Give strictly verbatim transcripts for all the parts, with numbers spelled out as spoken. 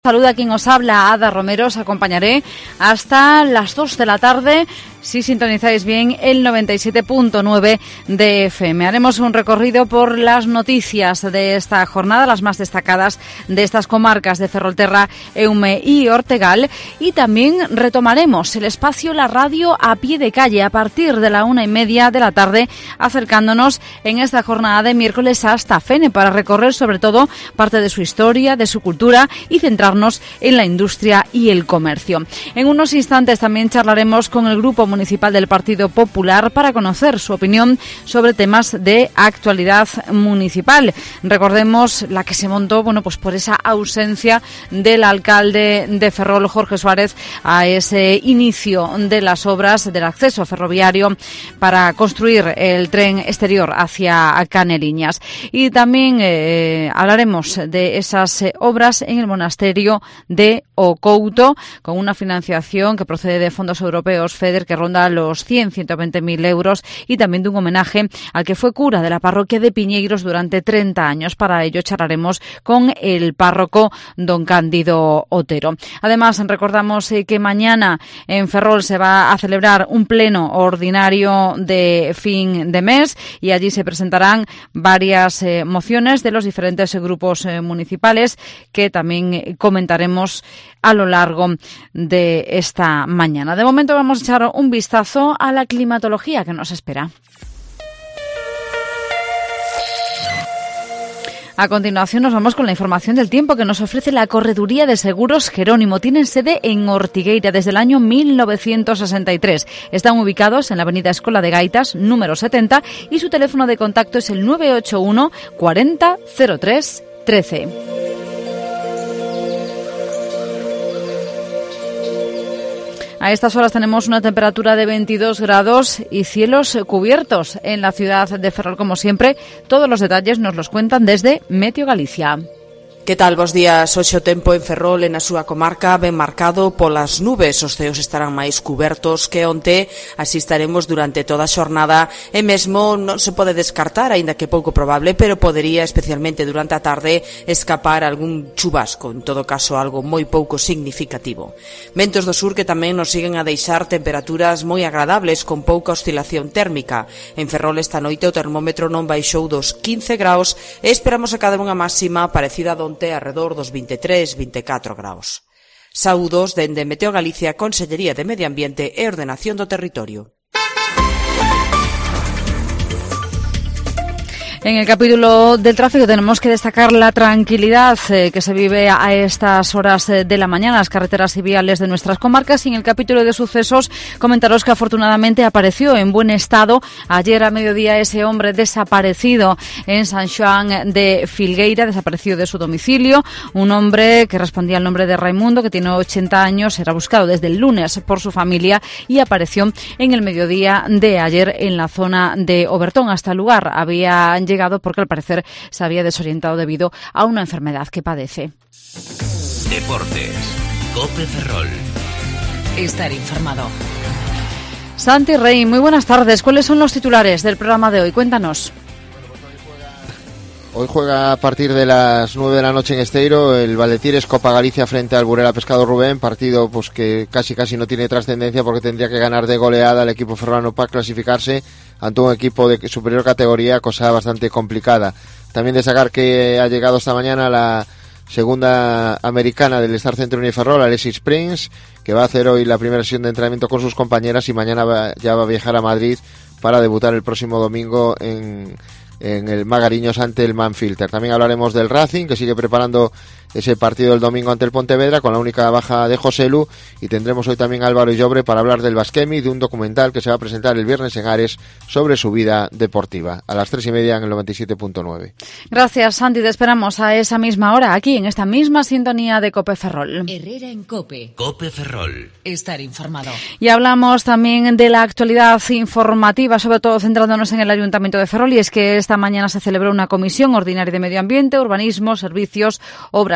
Saluda a quien os habla, Ada Romero. Os acompañaré hasta las dos de la tarde, si sintonizáis bien el noventa y siete punto nueve de F M. Haremos un recorrido por las noticias de esta jornada, las más destacadas de estas comarcas de Ferrolterra, Eume y Ortegal, y también retomaremos el espacio La Radio a pie de calle a partir de la una y media de la tarde, acercándonos en esta jornada de miércoles hasta Fene para recorrer sobre todo parte de su historia, de su cultura y centrar en la industria y el comercio. En unos instantes también charlaremos con el Grupo Municipal del Partido Popular para conocer su opinión sobre temas de actualidad municipal. Recordemos la que se montó, bueno, pues por esa ausencia del alcalde de Ferrol, Jorge Suárez, a ese inicio de las obras del acceso ferroviario para construir el tren exterior hacia Caneliñas. Y también eh, hablaremos de esas eh, obras en el monasterio de Ocouto, con una financiación que procede de fondos europeos FEDER que ronda los cien a ciento veinte mil euros, y también de un homenaje al que fue cura de la parroquia de Piñeiros durante treinta años. Para ello charlaremos con el párroco don Cándido Otero. Además, recordamos que mañana en Ferrol se va a celebrar un pleno ordinario de fin de mes y allí se presentarán varias eh, mociones de los diferentes grupos eh, municipales que también eh, comentaremos a lo largo de esta mañana. De momento vamos a echar un vistazo a la climatología que nos espera. A continuación nos vamos con la información del tiempo que nos ofrece la Correduría de Seguros Jerónimo. Tienen sede en Ortigueira desde el año mil novecientos sesenta y tres. Están ubicados en la avenida Escola de Gaitas, número setenta, y su teléfono de contacto es el nueve ocho uno cuarenta cero tres trece. A estas horas tenemos una temperatura de veintidós grados y cielos cubiertos en la ciudad de Ferrol, como siempre. Todos los detalles nos los cuentan desde Meteo Galicia. Que tal, bos días? Hoxe o tempo en Ferrol e na súa comarca ben marcado polas nubes. Os ceos estarán máis cubertos que onte, así estaremos durante toda a xornada e mesmo non se pode descartar, aínda que pouco probable, pero podería, especialmente durante a tarde, escapar algún chubasco, en todo caso algo moi pouco significativo. Ventos do sur que tamén nos siguen a deixar temperaturas moi agradables con pouca oscilación térmica. En Ferrol esta noite o termómetro non baixou dos quince graus e esperamos a cada unha máxima parecida a donde alrededor dos veintitrés a veinticuatro graus. Saúdos dende Meteo Galicia, Consellería de Medio Ambiente e Ordenación do Territorio. En el capítulo del tráfico tenemos que destacar la tranquilidad eh, que se vive a estas horas eh, de la mañana en las carreteras y viales de nuestras comarcas, y en el capítulo de sucesos comentaros que afortunadamente apareció en buen estado ayer a mediodía ese hombre desaparecido en San Xoán de Filgueira, desaparecido de su domicilio, un hombre que respondía al nombre de Raimundo, que tiene ochenta años, era buscado desde el lunes por su familia y apareció en el mediodía de ayer en la zona de Obertón. Hasta el lugar había llegado porque al parecer se había desorientado debido a una enfermedad que padece. Deportes. COPE Ferrol. Estar informado. Santi Rey, muy buenas tardes. ¿Cuáles son los titulares del programa de hoy? Cuéntanos. Hoy juega a partir de las nueve de la noche en Esteiro el Valetires Copa Galicia frente al Burela Pescado Rubén, partido pues que casi casi no tiene trascendencia porque tendría que ganar de goleada el equipo ferrolano para clasificarse ante un equipo de superior categoría, cosa bastante complicada. También destacar que ha llegado esta mañana la segunda americana del Star Centro Uniferrol, Alexis Prince, que va a hacer hoy la primera sesión de entrenamiento con sus compañeras y mañana va, ya va a viajar a Madrid para debutar el próximo domingo en en el Magariños ante el Manfilter. También hablaremos del Racing, que sigue preparando ese partido el domingo ante el Pontevedra con la única baja de Joselu, y tendremos hoy también a Álvaro Illobre para hablar del Basquemi, de un documental que se va a presentar el viernes en Ares sobre su vida deportiva, a las tres y media en el noventa y siete punto nueve. Gracias, Santi, te esperamos a esa misma hora aquí en esta misma sintonía de COPE Ferrol. Herrera en COPE. COPE Ferrol. Estar informado. Y hablamos también de la actualidad informativa, sobre todo centrándonos en el Ayuntamiento de Ferrol, y es que esta mañana se celebró una comisión ordinaria de Medio Ambiente, Urbanismo, Servicios, Obras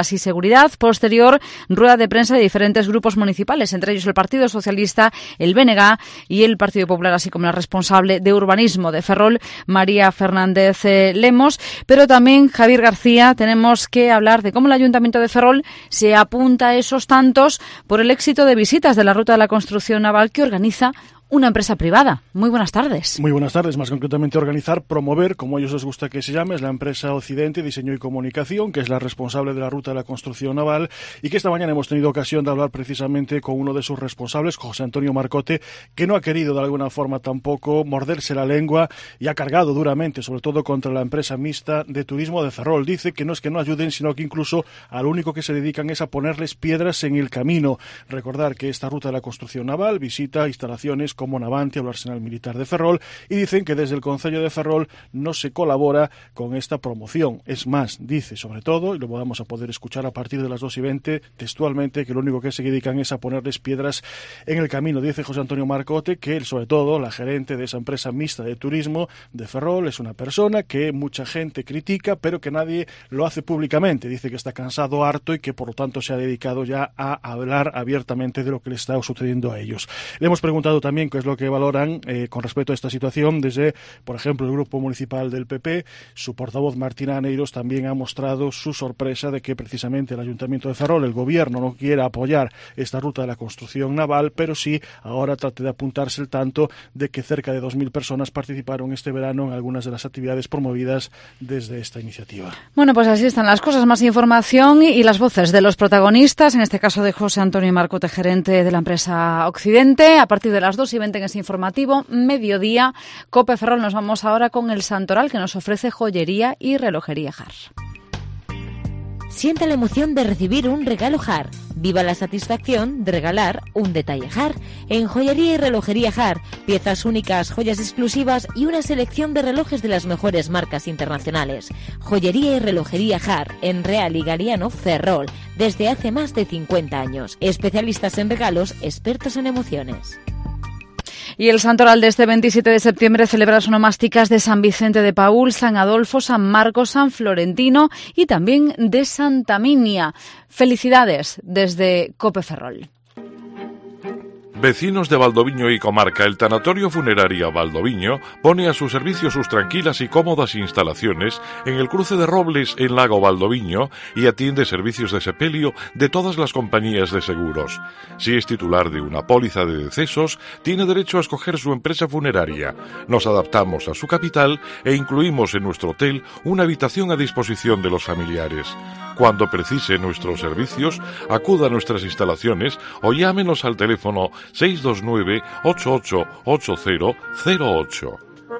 Viviendas y Seguridad. Posterior, rueda de prensa de diferentes grupos municipales, entre ellos el Partido Socialista, el B N G y el Partido Popular, así como la responsable de urbanismo de Ferrol, María Fernández eh, Lemos. Pero también, Javier García, tenemos que hablar de cómo el Ayuntamiento de Ferrol se apunta a esos tantos por el éxito de visitas de la ruta de la construcción naval que organiza una empresa privada. Muy buenas tardes. Muy buenas tardes. Más concretamente, organizar, promover, como a ellos les gusta que se llame, es la empresa Occidente Diseño y Comunicación, que es la responsable de la ruta de la construcción naval, y que esta mañana hemos tenido ocasión de hablar precisamente con uno de sus responsables, José Antonio Marcote, que no ha querido de alguna forma tampoco morderse la lengua y ha cargado duramente, sobre todo contra la empresa mixta de turismo de Ferrol. Dice que no es que no ayuden, sino que incluso a lo único que se dedican es a ponerles piedras en el camino. Recordar que esta ruta de la construcción naval visita instalaciones como Navantia o el Arsenal Militar de Ferrol, y dicen que desde el Concello de Ferrol no se colabora con esta promoción. Es más, dice sobre todo, y lo vamos a poder escuchar a partir de las dos y veinte, textualmente, que lo único que se dedican es a ponerles piedras en el camino. Dice José Antonio Marcote que él, sobre todo, la gerente de esa empresa mixta de turismo de Ferrol, es una persona que mucha gente critica, pero que nadie lo hace públicamente. Dice que está cansado, harto, y que por lo tanto se ha dedicado ya a hablar abiertamente de lo que le está sucediendo a ellos. Le hemos preguntado también qué es lo que valoran eh, con respecto a esta situación desde, por ejemplo, el Grupo Municipal del P P. Su portavoz Martina Aneiros también ha mostrado su sorpresa de que precisamente el Ayuntamiento de Ferrol, el Gobierno, no quiera apoyar esta ruta de la construcción naval, pero sí ahora trate de apuntarse el tanto de que cerca de dos mil personas participaron este verano en algunas de las actividades promovidas desde esta iniciativa. Bueno, pues así están las cosas. Más información y las voces de los protagonistas, en este caso de José Antonio Marcote, gerente de la empresa Occidente, a partir de las dos y veinte en ese informativo mediodía. Cope Ferrol, nos vamos ahora con el Santoral, que nos ofrece joyería y relojería Jar. Sienta la emoción de recibir un regalo Jar. Viva la satisfacción de regalar un detalle Jar. En Joyería y Relojería Jar, piezas únicas, joyas exclusivas y una selección de relojes de las mejores marcas internacionales. Joyería y Relojería Jar, en Real y Galiano, Ferrol, desde hace más de cincuenta años. Especialistas en regalos, expertos en emociones. Y el Santoral de este veintisiete de septiembre celebra las onomásticas de San Vicente de Paúl, San Adolfo, San Marcos, San Florentino y también de Santa Minia. Felicidades desde Cope Ferrol. Vecinos de Valdoviño y comarca, el Tanatorio Funeraria Valdoviño pone a su servicio sus tranquilas y cómodas instalaciones en el cruce de Robles en Lago Valdoviño y atiende servicios de sepelio de todas las compañías de seguros. Si es titular de una póliza de decesos, tiene derecho a escoger su empresa funeraria. Nos adaptamos a su capital e incluimos en nuestro hotel una habitación a disposición de los familiares. Cuando precise nuestros servicios, acuda a nuestras instalaciones o llámenos al teléfono seis dos nueve, ocho ocho ocho cero cero ocho.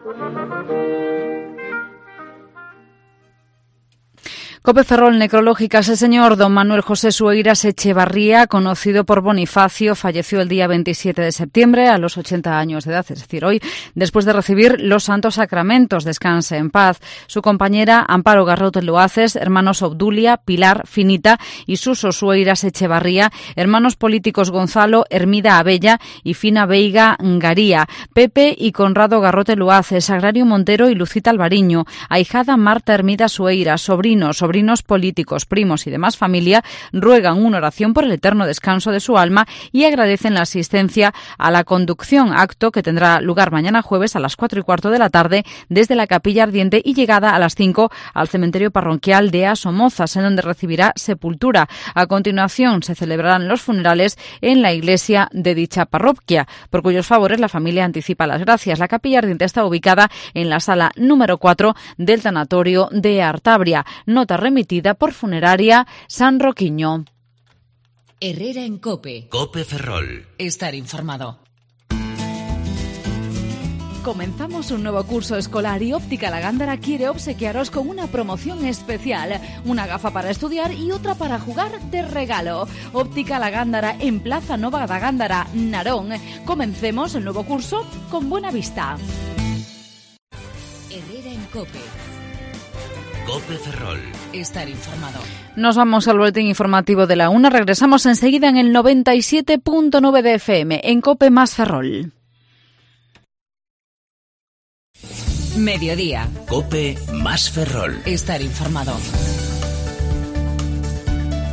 Cope Ferrol, necrológicas. El señor don Manuel José Sueiras Echevarría, conocido por Bonifacio, falleció el día veintisiete de septiembre a los ochenta años de edad, es decir, hoy, después de recibir los santos sacramentos. Descanse en paz. Su compañera Amparo Garrote Loaces, hermanos Obdulia, Pilar, Finita y Suso Sueiras Echevarría, hermanos políticos Gonzalo, Hermida Abella y Fina Veiga Ngaría, Pepe y Conrado Garrote Loaces, Agrario Montero y Lucita Alvariño, ahijada Marta Hermida Sueiras, sobrinos, sobrinos Sobrinos políticos, primos y demás familia ruegan una oración por el eterno descanso de su alma y agradecen la asistencia a la conducción, acto que tendrá lugar mañana jueves a las cuatro y cuarto de la tarde desde la Capilla Ardiente y llegada a las cinco al cementerio parroquial de Asomozas, en donde recibirá sepultura. A continuación se celebrarán los funerales en la iglesia de dicha parroquia, por cuyos favores la familia anticipa las gracias. La Capilla Ardiente está ubicada en la sala número cuatro del tanatorio de Artabria. Nota remitida por Funeraria San Roquiño. Herrera en Cope. Cope Ferrol. Estar informado. Comenzamos un nuevo curso escolar y Óptica La Gándara quiere obsequiaros con una promoción especial. Una gafa para estudiar y otra para jugar de regalo. Óptica La Gándara en Plaza Nova da Gándara, Narón. Comencemos el nuevo curso con buena vista. Herrera en Cope. Cope Ferrol. Estar informado. Nos vamos al boletín informativo de la una. Regresamos enseguida en el noventa y siete punto nueve de F M, en Cope más Ferrol. Mediodía. Cope más Ferrol. Estar informado.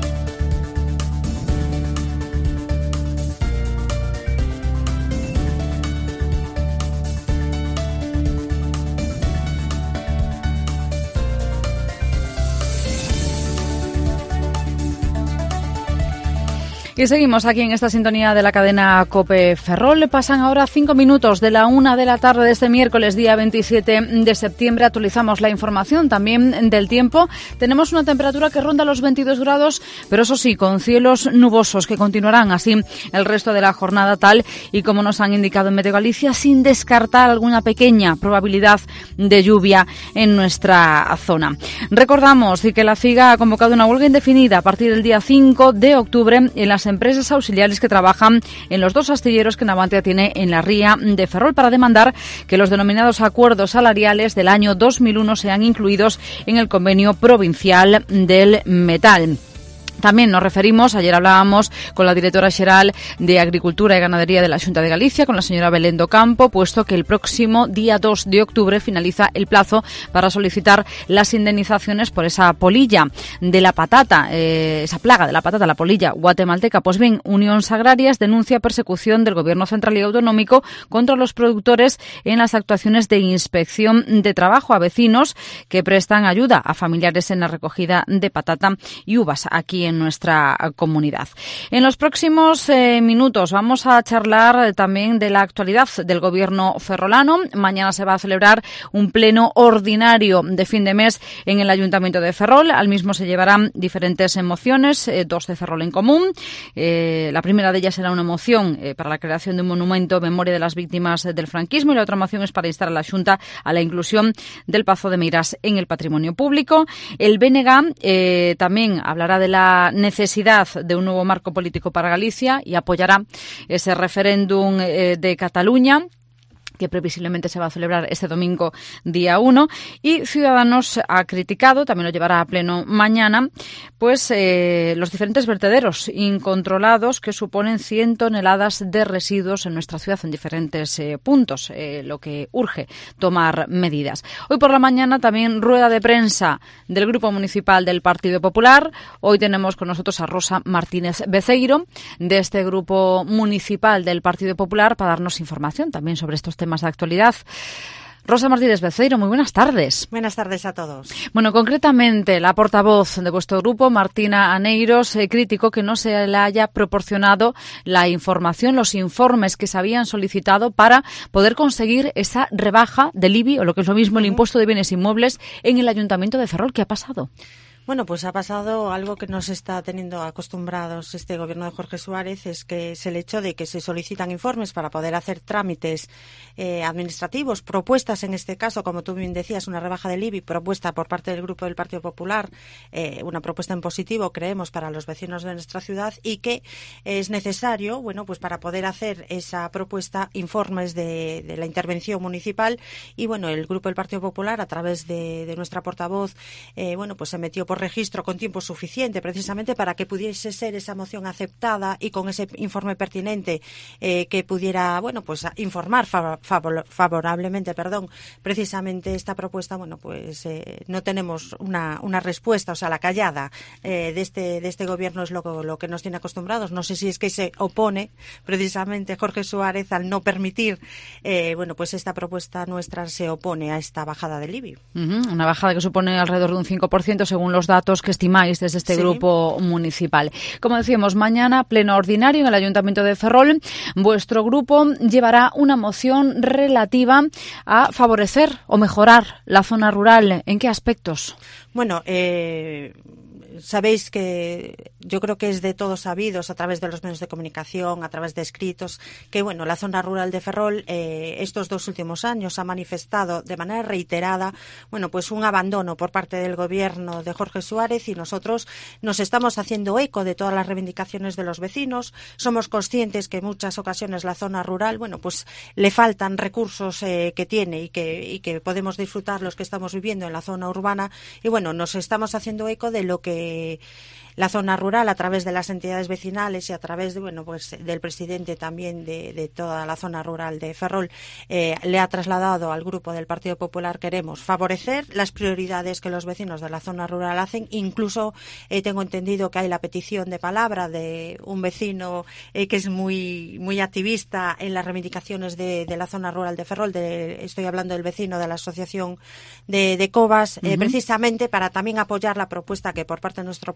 Y seguimos aquí en esta sintonía de la cadena COPE Ferrol. Pasan ahora cinco minutos de la una de la tarde de este miércoles, día veintisiete de septiembre. Actualizamos la información también del tiempo. Tenemos una temperatura que ronda los veintidós grados, pero eso sí, con cielos nubosos que continuarán así el resto de la jornada, tal y como nos han indicado en Meteo Galicia, sin descartar alguna pequeña probabilidad de lluvia en nuestra zona. Recordamos que la FIGA ha convocado una huelga indefinida a partir del día cinco de octubre en las empresas auxiliares que trabajan en los dos astilleros que Navantia tiene en la ría de Ferrol, para demandar que los denominados acuerdos salariales del año dos mil uno sean incluidos en el convenio provincial del metal. También nos referimos, ayer hablábamos con la directora xeral de Agricultura y Ganadería de la Xunta de Galicia, con la señora Belén do Campo, puesto que el próximo día dos de octubre finaliza el plazo para solicitar las indemnizaciones por esa polilla de la patata, eh, esa plaga de la patata, la polilla guatemalteca. Pues bien, Unións Agrarias denuncia persecución del Gobierno central y autonómico contra los productores en las actuaciones de inspección de trabajo a vecinos que prestan ayuda a familiares en la recogida de patata y uvas aquí en en nuestra comunidad. En los próximos eh, minutos vamos a charlar también de la actualidad del Gobierno ferrolano. Mañana se va a celebrar un pleno ordinario de fin de mes en el Ayuntamiento de Ferrol. Al mismo se llevarán diferentes mociones, eh, dos de Ferrol en común. Eh, la primera de ellas será una moción eh, para la creación de un monumento en memoria de las víctimas del franquismo, y la otra moción es para instar a la Xunta a la inclusión del Pazo de Meirás en el patrimonio público. El B N G eh, también hablará de la necesidad de un nuevo marco político para Galicia y apoyará ese referéndum eh, de Cataluña, que previsiblemente se va a celebrar este domingo día uno, y Ciudadanos ha criticado, también lo llevará a pleno mañana, pues eh, los diferentes vertederos incontrolados que suponen cien toneladas de residuos en nuestra ciudad en diferentes eh, puntos, eh, lo que urge tomar medidas. Hoy por la mañana también rueda de prensa del Grupo Municipal del Partido Popular. Hoy tenemos con nosotros a Rosa Martínez Beceiro, de este Grupo Municipal del Partido Popular, para darnos información también sobre estos temas de actualidad. Rosa Martínez Beceiro, muy buenas tardes. Buenas tardes a todos. Bueno, concretamente, la portavoz de vuestro grupo, Martina Aneiros, eh, criticó que no se le haya proporcionado la información, los informes que se habían solicitado para poder conseguir esa rebaja del I B I, o lo que es lo mismo, el impuesto de bienes inmuebles, en el Ayuntamiento de Ferrol. ¿Qué ha pasado? Bueno, pues ha pasado algo que nos está teniendo acostumbrados este gobierno de Jorge Suárez, es que es el hecho de que se solicitan informes para poder hacer trámites eh, administrativos, propuestas en este caso, como tú bien decías, una rebaja del I B I, propuesta por parte del Grupo del Partido Popular, eh, una propuesta en positivo, creemos, para los vecinos de nuestra ciudad, y que es necesario, bueno, pues para poder hacer esa propuesta, informes de, de la intervención municipal, y bueno, el Grupo del Partido Popular, a través de, de nuestra portavoz, eh, bueno, pues se metió por registro con tiempo suficiente, precisamente para que pudiese ser esa moción aceptada y con ese informe pertinente eh, que pudiera, bueno, pues informar fav- favor- favorablemente, perdón, precisamente esta propuesta. Bueno, pues eh, no tenemos una, una respuesta, o sea, la callada eh, de este de este gobierno es lo, lo que nos tiene acostumbrados. No sé si es que se opone precisamente Jorge Suárez al no permitir, eh, bueno, pues esta propuesta nuestra se opone a esta bajada del I B I. Uh-huh, una bajada que supone alrededor de un cinco por ciento según los datos que estimáis desde este sí. grupo municipal. Como decíamos, mañana pleno ordinario en el Ayuntamiento de Ferrol. Vuestro grupo llevará una moción relativa a favorecer o mejorar la zona rural. ¿En qué aspectos? Bueno, eh... sabéis que yo creo que es de todos sabidos a través de los medios de comunicación, a través de escritos, que bueno, la zona rural de Ferrol eh, estos dos últimos años ha manifestado de manera reiterada, bueno, pues un abandono por parte del gobierno de Jorge Suárez, y nosotros nos estamos haciendo eco de todas las reivindicaciones de los vecinos. Somos conscientes que en muchas ocasiones la zona rural, bueno, pues le faltan recursos eh, que tiene y que, y que podemos disfrutar los que estamos viviendo en la zona urbana, y bueno, nos estamos haciendo eco de lo que la zona rural, a través de las entidades vecinales y a través de, bueno, pues del presidente también de, de toda la zona rural de Ferrol, eh, le ha trasladado al Grupo del Partido Popular. Queremos favorecer las prioridades que los vecinos de la zona rural hacen. Incluso eh, tengo entendido que hay la petición de palabra de un vecino eh, que es muy muy activista en las reivindicaciones de, de la zona rural de Ferrol. De, estoy hablando del vecino de la asociación de, de Cobas, eh, uh-huh. precisamente para también apoyar la propuesta que por parte de nuestro partido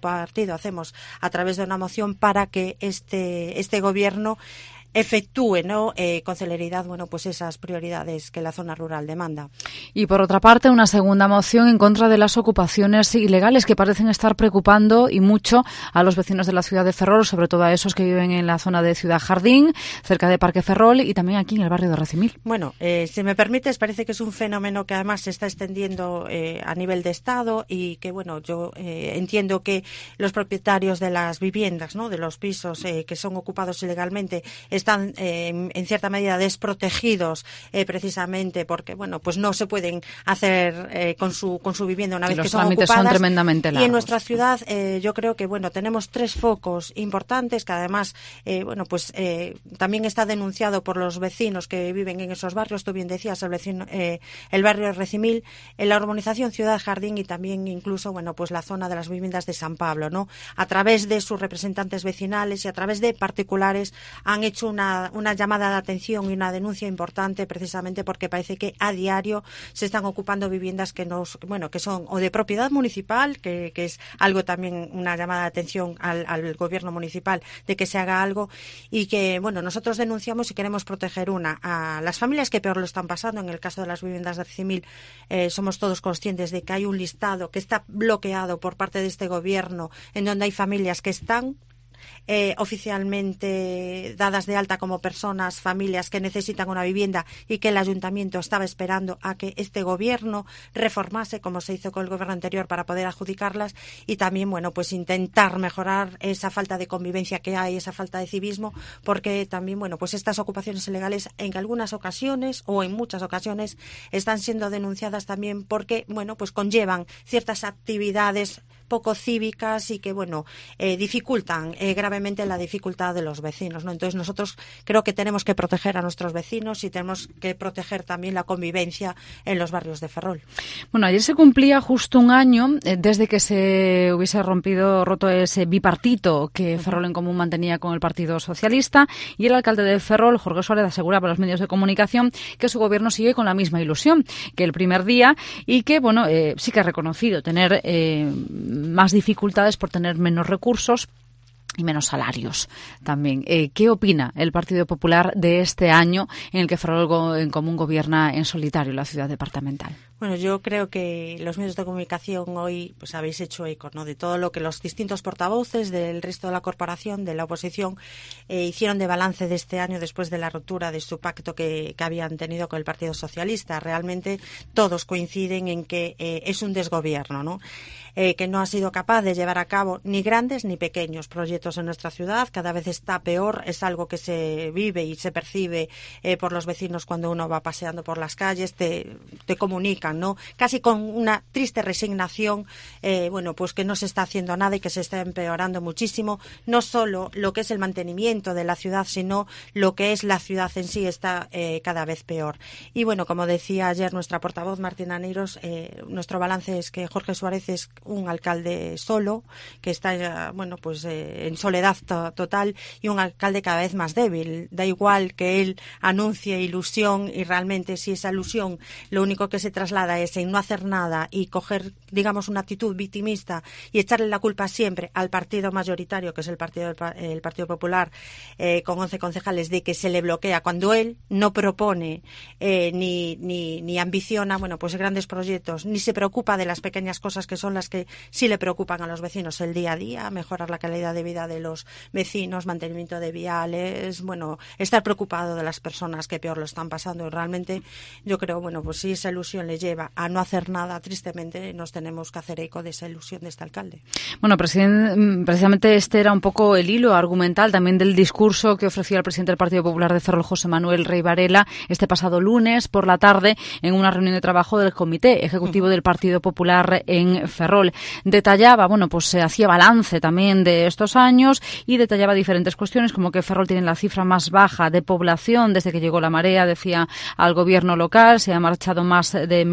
pedido hacemos a través de una moción para que este, este gobierno efectúe, ¿no? Eh, con celeridad, bueno, pues esas prioridades que la zona rural demanda. Y por otra parte, una segunda moción en contra de las ocupaciones ilegales que parecen estar preocupando y mucho a los vecinos de la ciudad de Ferrol, sobre todo a esos que viven en la zona de Ciudad Jardín, cerca de Parque Ferrol y también aquí en el barrio de Recimil. Bueno, eh, si me permites, parece que es un fenómeno que además se está extendiendo eh, a nivel de Estado y que, bueno, yo eh, entiendo que los propietarios de las viviendas, ¿no? De los pisos eh, que son ocupados ilegalmente, están eh, en cierta medida desprotegidos eh, precisamente porque, bueno, pues no se pueden hacer eh, con su con su vivienda una vez que son ocupadas. Los trámites son tremendamente largos. Y en nuestra ciudad eh, yo creo que, bueno, tenemos tres focos importantes que además, eh, bueno, pues eh, también está denunciado por los vecinos que viven en esos barrios. Tú bien decías, el vecino, eh, el barrio de Recimil, en la urbanización Ciudad Jardín y también incluso, bueno, pues la zona de las viviendas de San Pablo, ¿no? A través de sus representantes vecinales y a través de particulares han hecho Una, una llamada de atención y una denuncia importante precisamente porque parece que a diario se están ocupando viviendas que nos, bueno, que son o de propiedad municipal, que, que es algo también una llamada de atención al, al gobierno municipal de que se haga algo y que, bueno, nosotros denunciamos y queremos proteger una a las familias que peor lo están pasando. En el caso de las viviendas de Recimil eh, somos todos conscientes de que hay un listado que está bloqueado por parte de este gobierno en donde hay familias que están Eh, oficialmente dadas de alta como personas, familias que necesitan una vivienda y que el ayuntamiento estaba esperando a que este gobierno reformase, como se hizo con el gobierno anterior, para poder adjudicarlas y también, bueno, pues intentar mejorar esa falta de convivencia que hay, esa falta de civismo, porque también, bueno, pues estas ocupaciones ilegales en algunas ocasiones o en muchas ocasiones están siendo denunciadas también porque, bueno, pues conllevan ciertas actividades poco cívicas y que, bueno, eh, dificultan eh, gravemente la dificultad de los vecinos, ¿no? Entonces nosotros creo que tenemos que proteger a nuestros vecinos y tenemos que proteger también la convivencia en los barrios de Ferrol. Bueno, ayer se cumplía justo un año eh, desde que se hubiese rompido, roto ese bipartito que Ferrol en Común mantenía con el Partido Socialista y el alcalde de Ferrol, Jorge Suárez, aseguraba a los medios de comunicación que su gobierno sigue con la misma ilusión que el primer día y que, bueno, eh, sí que ha reconocido tener eh, más dificultades por tener menos recursos y menos salarios también. Eh, ¿Qué opina el Partido Popular de este año en el que Ferrol en Común gobierna en solitario la ciudad departamental? Bueno, yo creo que los medios de comunicación hoy pues habéis hecho eco, ¿no?, de todo lo que los distintos portavoces del resto de la corporación, de la oposición, eh, hicieron de balance de este año después de la ruptura de su pacto que, que habían tenido con el Partido Socialista. Realmente todos coinciden en que eh, es un desgobierno, ¿no?, eh, que no ha sido capaz de llevar a cabo ni grandes ni pequeños proyectos en nuestra ciudad. Cada vez está peor, es algo que se vive y se percibe eh, por los vecinos cuando uno va paseando por las calles, te, te comunican, ¿no?, casi con una triste resignación, eh, bueno, pues que no se está haciendo nada y que se está empeorando muchísimo, no solo lo que es el mantenimiento de la ciudad, sino lo que es la ciudad en sí está eh, cada vez peor. Y bueno, como decía ayer nuestra portavoz Martina Neiros, eh, nuestro balance es que Jorge Suárez es un alcalde solo, que está, bueno, pues eh, en soledad to- total y un alcalde cada vez más débil. Da igual que él anuncie ilusión y realmente si esa ilusión lo único que se traslada es en no hacer nada y coger, digamos, una actitud victimista y echarle la culpa siempre al partido mayoritario, que es el Partido, el Partido Popular, eh, con once concejales, de que se le bloquea cuando él no propone eh, ni, ni, ni ambiciona, bueno, pues grandes proyectos, ni se preocupa de las pequeñas cosas que son las que sí le preocupan a los vecinos el día a día, mejorar la calidad de vida de los vecinos, mantenimiento de viales, bueno, estar preocupado de las personas que peor lo están pasando. Realmente yo creo, bueno, pues si esa ilusión le lleva a no hacer nada, tristemente nos tenemos que hacer eco de esa ilusión de este alcalde. Bueno, precisamente este era un poco el hilo argumental también del discurso que ofrecía el presidente del Partido Popular de Ferrol, José Manuel Rey Varela, este pasado lunes por la tarde en una reunión de trabajo del Comité Ejecutivo del Partido Popular en Ferrol. Detallaba, bueno, pues se hacía balance también de estos años y detallaba diferentes cuestiones, como que Ferrol tiene la cifra más baja de población desde que llegó la marea, decía, al gobierno local, se ha marchado más de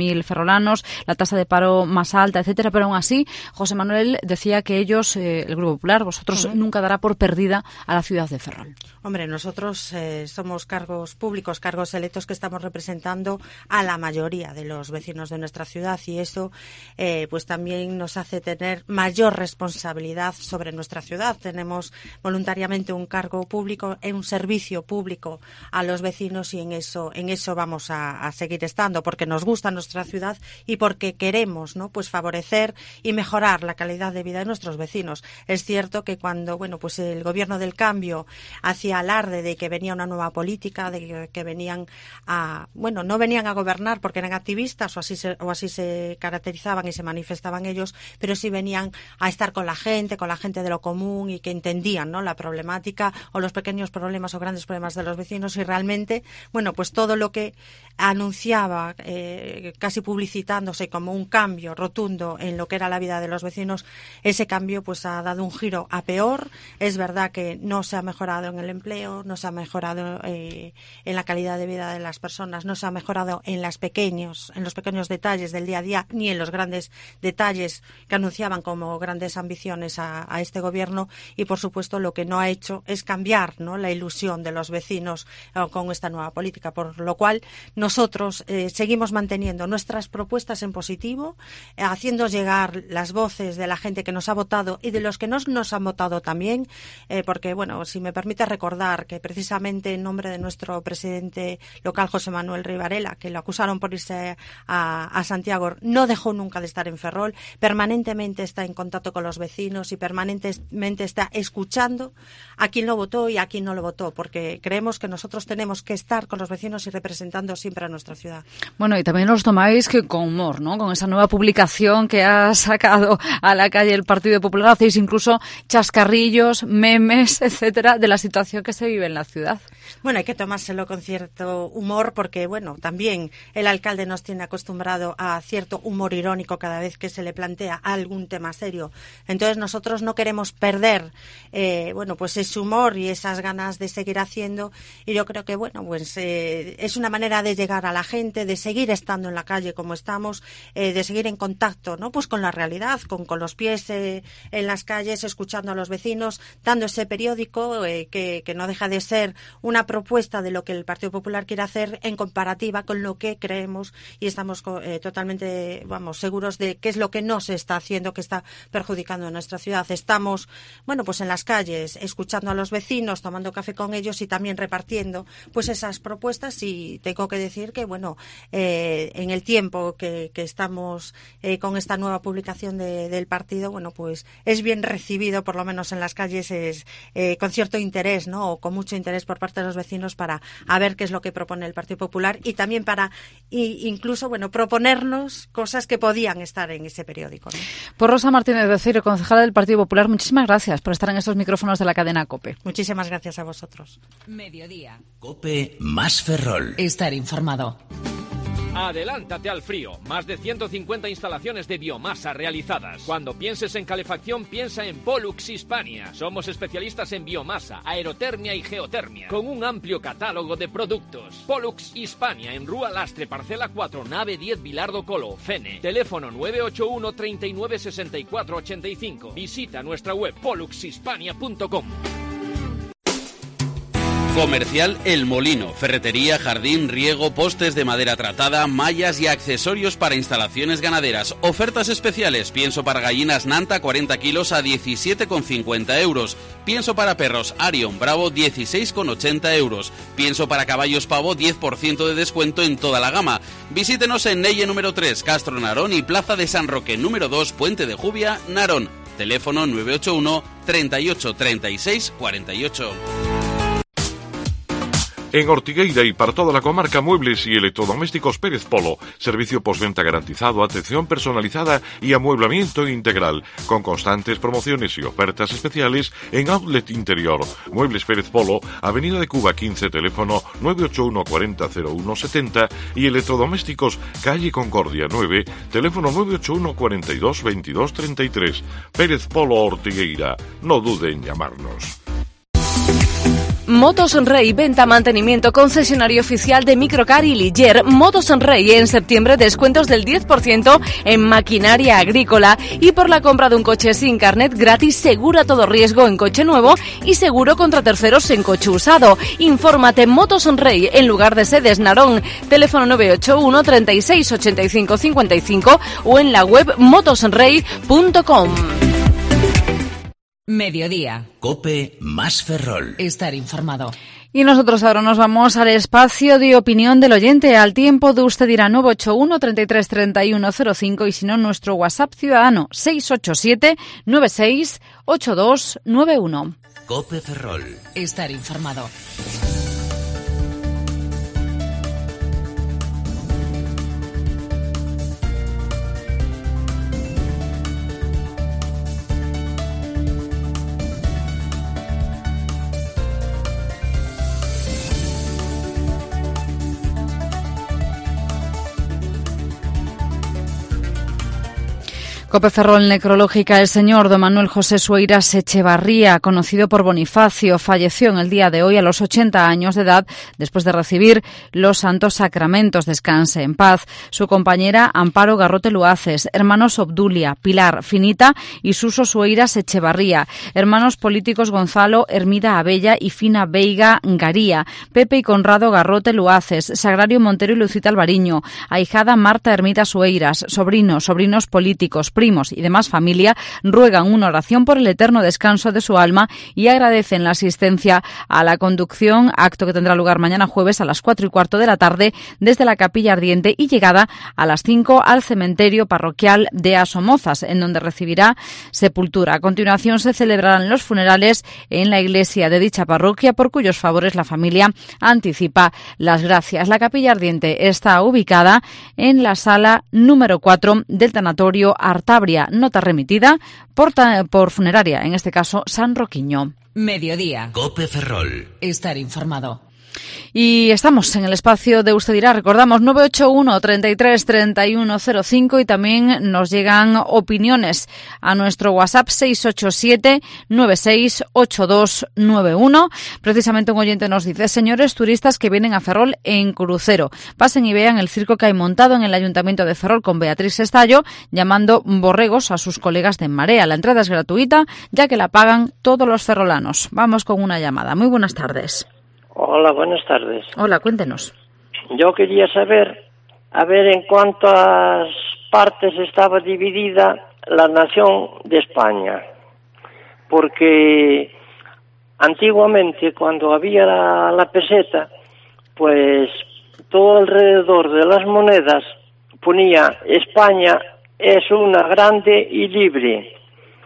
mil ferrolanos, la tasa de paro más alta, etcétera, pero aún así José Manuel decía que ellos, eh, el Grupo Popular, vosotros uh-huh. nunca dará por perdida a la ciudad de Ferrol. Hombre, nosotros eh, somos cargos públicos, cargos electos que estamos representando a la mayoría de los vecinos de nuestra ciudad y eso eh, pues también nos hace tener mayor responsabilidad sobre nuestra ciudad. Tenemos voluntariamente un cargo público, un servicio público a los vecinos y en eso en eso vamos a, a seguir estando porque nos gusta nuestra ciudad y porque queremos, ¿no?, pues favorecer y mejorar la calidad de vida de nuestros vecinos. Es cierto que cuando, bueno, pues el gobierno del cambio hacía alarde de que venía una nueva política, de que, que venían a, bueno, no venían a gobernar porque eran activistas o así se, o así se caracterizaban y se manifestaban ellos, pero sí venían a estar con la gente, con la gente de lo común y que entendían, ¿no?, la problemática o los pequeños problemas o grandes problemas de los vecinos y realmente, bueno, pues todo lo que anunciaba, eh, casi publicitándose como un cambio rotundo en lo que era la vida de los vecinos, ese cambio pues ha dado un giro a peor. Es verdad que no se ha mejorado en el empleo, no se ha mejorado eh, en la calidad de vida de las personas, no se ha mejorado en las pequeños, en los pequeños detalles del día a día, ni en los grandes detalles que anunciaban como grandes ambiciones a, a este gobierno y por supuesto lo que no ha hecho es cambiar, ¿no?, la ilusión de los vecinos eh, con esta nueva política, por lo cual nosotros eh, seguimos manteniendo nuestras propuestas en positivo, eh, haciendo llegar las voces de la gente que nos ha votado y de los que no nos han votado también, eh, porque bueno, si me permite recordar que precisamente en nombre de nuestro presidente local, José Manuel Rivarela, que lo acusaron por irse a, a Santiago, no dejó nunca de estar en Ferrol, permanentemente está en contacto con los vecinos y permanentemente está escuchando a quien lo votó y a quien no lo votó, porque creemos que nosotros tenemos que estar con los vecinos y representando siempre a nuestra ciudad. Bueno, y también los tomáis que con humor, ¿no?, con esa nueva publicación que ha sacado a la calle el Partido Popular, hacéis incluso chascarrillos, memes, etcétera, de la situación que se vive en la ciudad. Bueno, hay que tomárselo con cierto humor porque, bueno, también el alcalde nos tiene acostumbrado a cierto humor irónico cada vez que se le plantea algún tema serio. Entonces nosotros no queremos perder, eh, bueno, pues ese humor y esas ganas de seguir haciendo y yo creo que, bueno, pues eh, es una manera de llegar a la gente, de seguir estando en la calle como estamos, eh, de seguir en contacto, ¿no?, pues con la realidad, con, con los pies eh, en las calles, escuchando a los vecinos, dando ese periódico eh, que, que no deja de ser una propuesta de lo que el Partido Popular quiere hacer en comparativa con lo que creemos y estamos eh, totalmente, vamos, seguros de qué es lo que no se está haciendo, que está perjudicando a nuestra ciudad. Estamos, bueno, pues en las calles, escuchando a los vecinos, tomando café con ellos y también repartiendo pues esas propuestas y tengo que decir que, bueno, eh, en el tiempo que, que estamos eh, con esta nueva publicación de, del partido, bueno, pues es bien recibido, por lo menos en las calles, es eh, con cierto interés, ¿no?, o con mucho interés por parte de los vecinos para a ver qué es lo que propone el Partido Popular y también para y incluso, bueno, proponernos cosas que podían estar en ese periódico, ¿no? Pues Rosa Martínez Beceiro, concejala del Partido Popular, muchísimas gracias por estar en estos micrófonos de la cadena COPE. Muchísimas gracias a vosotros. Mediodía. COPE más Ferrol. Estar informado. Adelántate al frío. Más de ciento cincuenta instalaciones de biomasa realizadas. Cuando pienses en calefacción, piensa en Pollux Hispania. Somos especialistas en biomasa, aerotermia y geotermia, con un amplio catálogo de productos. Pollux Hispania, en Rúa Lastre, parcela cuatro, nave diez, Vilardo Colo, Fene. Teléfono nueve ocho uno, treinta y nueve, sesenta y cuatro, ochenta y cinco. Visita nuestra web pollux hispania punto com. Comercial El Molino, ferretería, jardín, riego, postes de madera tratada, mallas y accesorios para instalaciones ganaderas. Ofertas especiales, pienso para gallinas Nanta cuarenta kilos a diecisiete con cincuenta euros. Pienso para perros Arion Bravo dieciséis con ochenta euros. Pienso para caballos Pavo diez por ciento de descuento en toda la gama. Visítenos en Neye número tres, Castro Narón y Plaza de San Roque número dos, Puente de Jubia, Narón. Teléfono nueve ocho uno, treinta y ocho, treinta y seis, cuarenta y ocho. En Ortigueira y para toda la comarca, muebles y electrodomésticos Pérez Polo. Servicio postventa garantizado, atención personalizada y amueblamiento integral. Con constantes promociones y ofertas especiales en Outlet Interior. Muebles Pérez Polo, Avenida de Cuba quince, teléfono nueve ocho uno, cuarenta, cero uno, setenta. Y electrodomésticos Calle Concordia nueve, teléfono nueve ocho uno, cuarenta y dos, veintidós, treinta y tres. Pérez Polo Ortigueira. No dude en llamarnos. Motos Rey, venta, mantenimiento, concesionario oficial de Microcar y Ligier. Motos Rey, en septiembre descuentos del diez por ciento en maquinaria agrícola y por la compra de un coche sin carnet gratis, seguro a todo riesgo en coche nuevo y seguro contra terceros en coche usado. Infórmate, Motos Rey, en lugar de sedes Narón, teléfono nueve ocho uno, treinta y seis, ochenta y cinco, cincuenta y cinco o en la web motosrey punto com. Mediodía. Cope más Ferrol. Estar informado. Y nosotros ahora nos vamos al espacio de opinión del oyente. Al tiempo de usted dirá nueve ocho uno, treinta y tres, treinta y uno cero cinco y si no nuestro WhatsApp ciudadano seis ocho siete, nueve seis, ocho dos nueve uno. Cope Ferrol. Estar informado. Cope Ferrol necrológica. El señor don Manuel José Sueiras Echevarría, conocido por Bonifacio, falleció en el día de hoy a los ochenta años de edad después de recibir los santos sacramentos. Descanse en paz. Su compañera Amparo Garrote Luaces, hermanos Obdulia, Pilar, Finita y Suso Sueiras Echevarría, hermanos políticos Gonzalo Hermida Abella y Fina Veiga Garía, Pepe y Conrado Garrote Luaces, Sagrario Montero y Lucita Alvariño, ahijada Marta Hermida Sueiras, sobrinos, sobrinos políticos, primos y demás familia, ruegan una oración por el eterno descanso de su alma y agradecen la asistencia a la conducción, acto que tendrá lugar mañana jueves a las cuatro y cuarto de la tarde desde la Capilla Ardiente y llegada a las cinco al cementerio parroquial de Asomozas, en donde recibirá sepultura. A continuación se celebrarán los funerales en la iglesia de dicha parroquia, por cuyos favores la familia anticipa las gracias. La Capilla Ardiente está ubicada en la sala número cuatro del tanatorio Artabria, nota remitida por, por funeraria, en este caso San Roquiño. Mediodía. Cope Ferrol. Estar informado. Y estamos en el espacio de Usted dirá, recordamos nueve ocho uno, treinta y tres, treinta y uno cero cinco y también nos llegan opiniones a nuestro WhatsApp seis ocho siete, nueve seis, ocho dos nueve uno. Precisamente un oyente nos dice: señores turistas que vienen a Ferrol en crucero, pasen y vean el circo que hay montado en el Ayuntamiento de Ferrol con Beatriz Estallo, llamando borregos a sus colegas de Marea. La entrada es gratuita, ya que la pagan todos los ferrolanos. Vamos con una llamada. Muy buenas tardes. Hola, buenas tardes. Hola, cuéntenos. Yo quería saber, a ver en cuántas partes estaba dividida la nación de España, porque antiguamente cuando había la, la peseta, pues todo alrededor de las monedas ponía España es una grande y libre.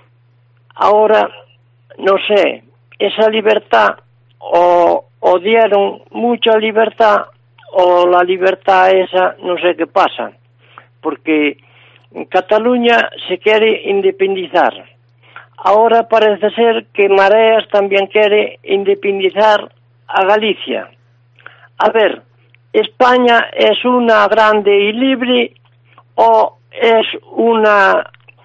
Ahora, no sé, esa libertad o o dieron mucha libertad o la libertad esa no sé qué pasa, porque Cataluña se quiere independizar. Ahora parece ser que Mareas también quiere independizar a Galicia. A ver, ¿España es una grande y libre o es una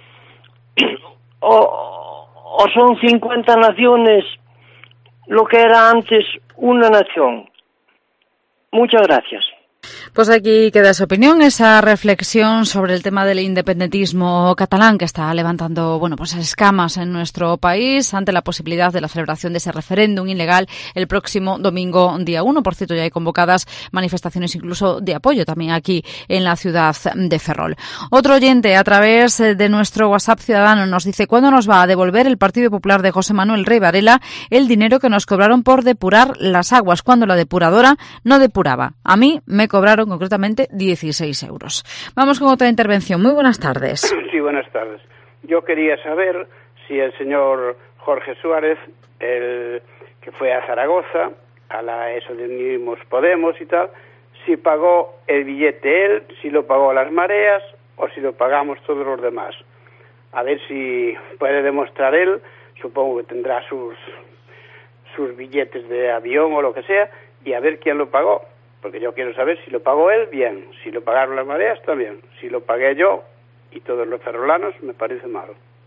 o, o son cincuenta naciones lo que era antes una nación? Muchas gracias. Pues aquí queda su opinión, esa reflexión sobre el tema del independentismo catalán que está levantando, bueno, pues escamas en nuestro país ante la posibilidad de la celebración de ese referéndum ilegal el próximo domingo día uno. Por cierto, ya hay convocadas manifestaciones incluso de apoyo también aquí en la ciudad de Ferrol. Otro oyente a través de nuestro WhatsApp ciudadano nos dice: ¿cuándo nos va a devolver el Partido Popular de José Manuel Rey Varela el dinero que nos cobraron por depurar las aguas cuando la depuradora no depuraba? A mí me cobraron concretamente dieciséis euros. Vamos con otra intervención. Muy buenas tardes. Sí, buenas tardes. Yo quería saber si el señor Jorge Suárez, el que fue a Zaragoza, a la eso de Unimos Podemos y tal, si pagó el billete él, si lo pagó las mareas o si lo pagamos todos los demás. A ver si puede demostrar él, supongo que tendrá sus, sus billetes de avión o lo que sea, y a ver quién lo pagó. Porque yo quiero saber si lo pagó él, bien. Si lo pagaron las mareas, también. Si lo pagué yo y todos los ferrolanos, me parece malo.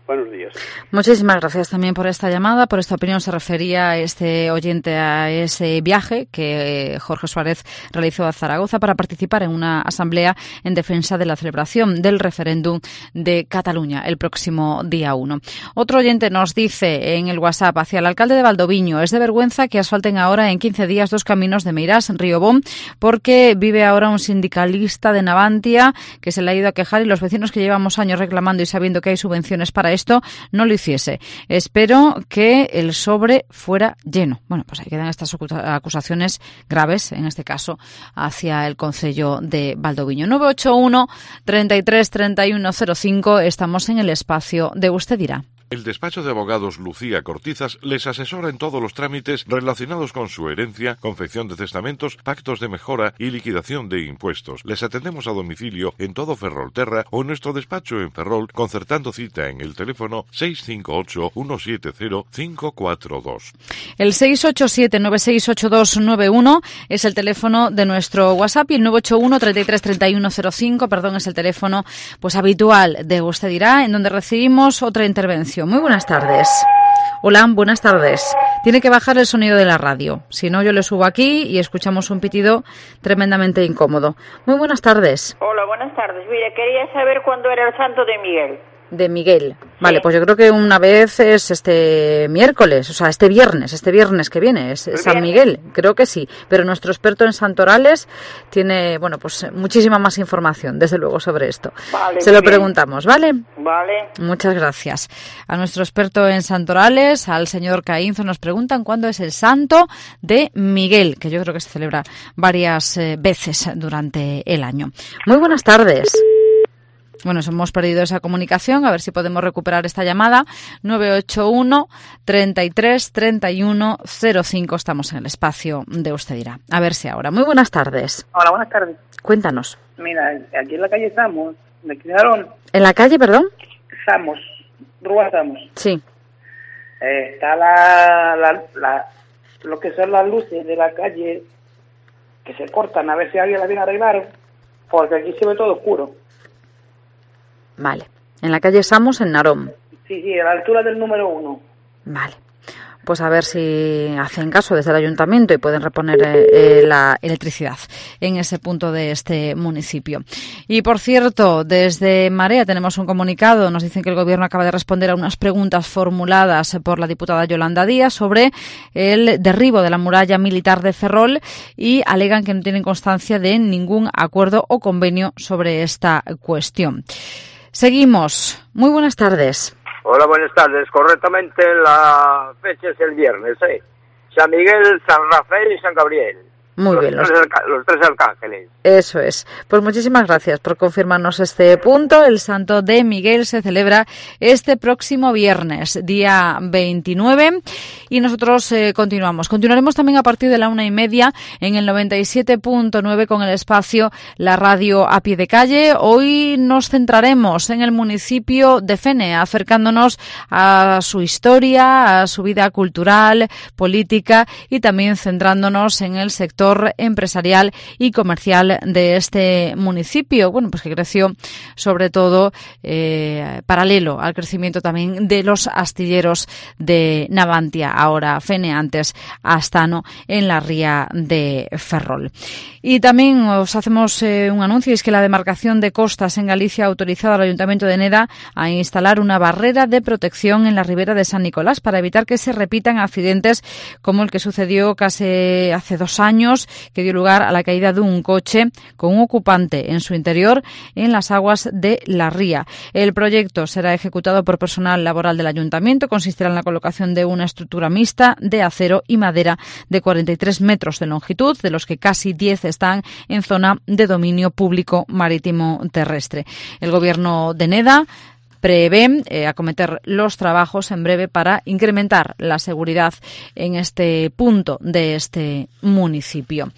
Buenos días. Muchísimas gracias también por esta llamada, por esta opinión. Se refería este oyente a ese viaje que Jorge Suárez realizó a Zaragoza para participar en una asamblea en defensa de la celebración del referéndum de Cataluña el próximo día uno. Otro oyente nos dice en el WhatsApp: hacia el alcalde de Valdoviño, es de vergüenza que asfalten ahora en quince días dos caminos de Meirás en Riobón, porque vive ahora un sindicalista de Navantia que se le ha ido a quejar, y los vecinos que llevamos años reclamando y sabiendo que hay subvenciones para esto no lo hiciese. Espero que el sobre fuera lleno. Bueno, pues ahí quedan estas acusaciones graves, en este caso, hacia el concello de Valdoviño. nueve ocho uno, treinta y tres, treinta y uno cero cinco. Estamos en el espacio de Usted dirá. El despacho de abogados Lucía Cortizas les asesora en todos los trámites relacionados con su herencia, confección de testamentos, pactos de mejora y liquidación de impuestos. Les atendemos a domicilio en todo Ferrolterra o en nuestro despacho en Ferrol, concertando cita en el teléfono seis cinco ocho, uno siete cero, cinco cuatro dos. El seis ocho siete, nueve seis ocho dos nueve uno es el teléfono de nuestro WhatsApp, y el nueve ocho uno, treinta y tres, treinta y uno cero cinco, perdón, es el teléfono pues habitual de Usted dirá, en donde recibimos otra intervención. Muy buenas tardes. Hola, buenas tardes. Tiene que bajar el sonido de la radio, si no yo le subo aquí y escuchamos un pitido tremendamente incómodo. Muy buenas tardes. Hola, buenas tardes. Mire, quería saber cuándo era el santo de Miguel. De Miguel. Vale, sí. Pues yo creo que una vez es este miércoles, o sea, este viernes, este viernes que viene, es San Miguel, creo que sí. Pero nuestro experto en santorales tiene, bueno, pues muchísima más información, desde luego, sobre esto. Vale, Se lo bien. preguntamos, ¿vale? Vale. Muchas gracias. A nuestro experto en santorales, al señor Caínzo, nos preguntan cuándo es el santo de Miguel, que yo creo que se celebra varias eh, veces durante el año. Muy buenas tardes. Bueno, hemos perdido esa comunicación, a ver si podemos recuperar esta llamada. nueve ocho uno, treinta y tres, treinta y uno cero cinco, estamos en el espacio de Usted dirá. A ver si ahora. Muy buenas tardes. Hola, buenas tardes. Cuéntanos. Mira, aquí en la calle Samos, me quedaron... ¿En la calle, perdón? Samos, Rúa Samos. Sí. Eh, está la, la, la, lo que son las luces de la calle que se cortan, a ver si alguien las viene a arreglar, porque aquí se ve todo oscuro. Vale. En la calle Samos, en Narón. Sí, sí, a la altura del número uno. Vale. Pues a ver si hacen caso desde el ayuntamiento y pueden reponer eh, la electricidad en ese punto de este municipio. Y por cierto, desde Marea tenemos un comunicado. Nos dicen que el Gobierno acaba de responder a unas preguntas formuladas por la diputada Yolanda Díaz sobre el derribo de la muralla militar de Ferrol, y alegan que no tienen constancia de ningún acuerdo o convenio sobre esta cuestión. Seguimos. Muy buenas tardes. Hola, buenas tardes. Correctamente la fecha es el viernes, ¿eh? San Miguel, San Rafael y San Gabriel. Muy los bien. Tres Los... arca... los tres arcángeles. Eso es. Pues muchísimas gracias por confirmarnos este punto. El Santo de Miguel se celebra este próximo viernes, día veintinueve, y nosotros eh, continuamos. Continuaremos también a partir de la una y media en el noventa y siete punto nueve con el espacio La Radio a Pie de Calle. Hoy nos centraremos en el municipio de Fene, acercándonos a su historia, a su vida cultural, política, y también centrándonos en el sector empresarial y comercial de este municipio, bueno, pues que creció sobre todo eh, paralelo al crecimiento también de los astilleros de Navantia, ahora Fene, antes Astano, en la ría de Ferrol. Y también os hacemos eh, un anuncio, y es que la demarcación de costas en Galicia ha autorizado al Ayuntamiento de Neda a instalar una barrera de protección en la ribera de San Nicolás para evitar que se repitan accidentes como el que sucedió casi hace dos años, que dio lugar a la caída de un coche con un ocupante en su interior en las aguas de la ría. El proyecto será ejecutado por personal laboral del Ayuntamiento. Consistirá en la colocación de una estructura mixta de acero y madera de cuarenta y tres metros de longitud, de los que casi diez están en zona de dominio público marítimo terrestre. El Gobierno de Neda prevé eh, acometer los trabajos en breve para incrementar la seguridad en este punto de este municipio.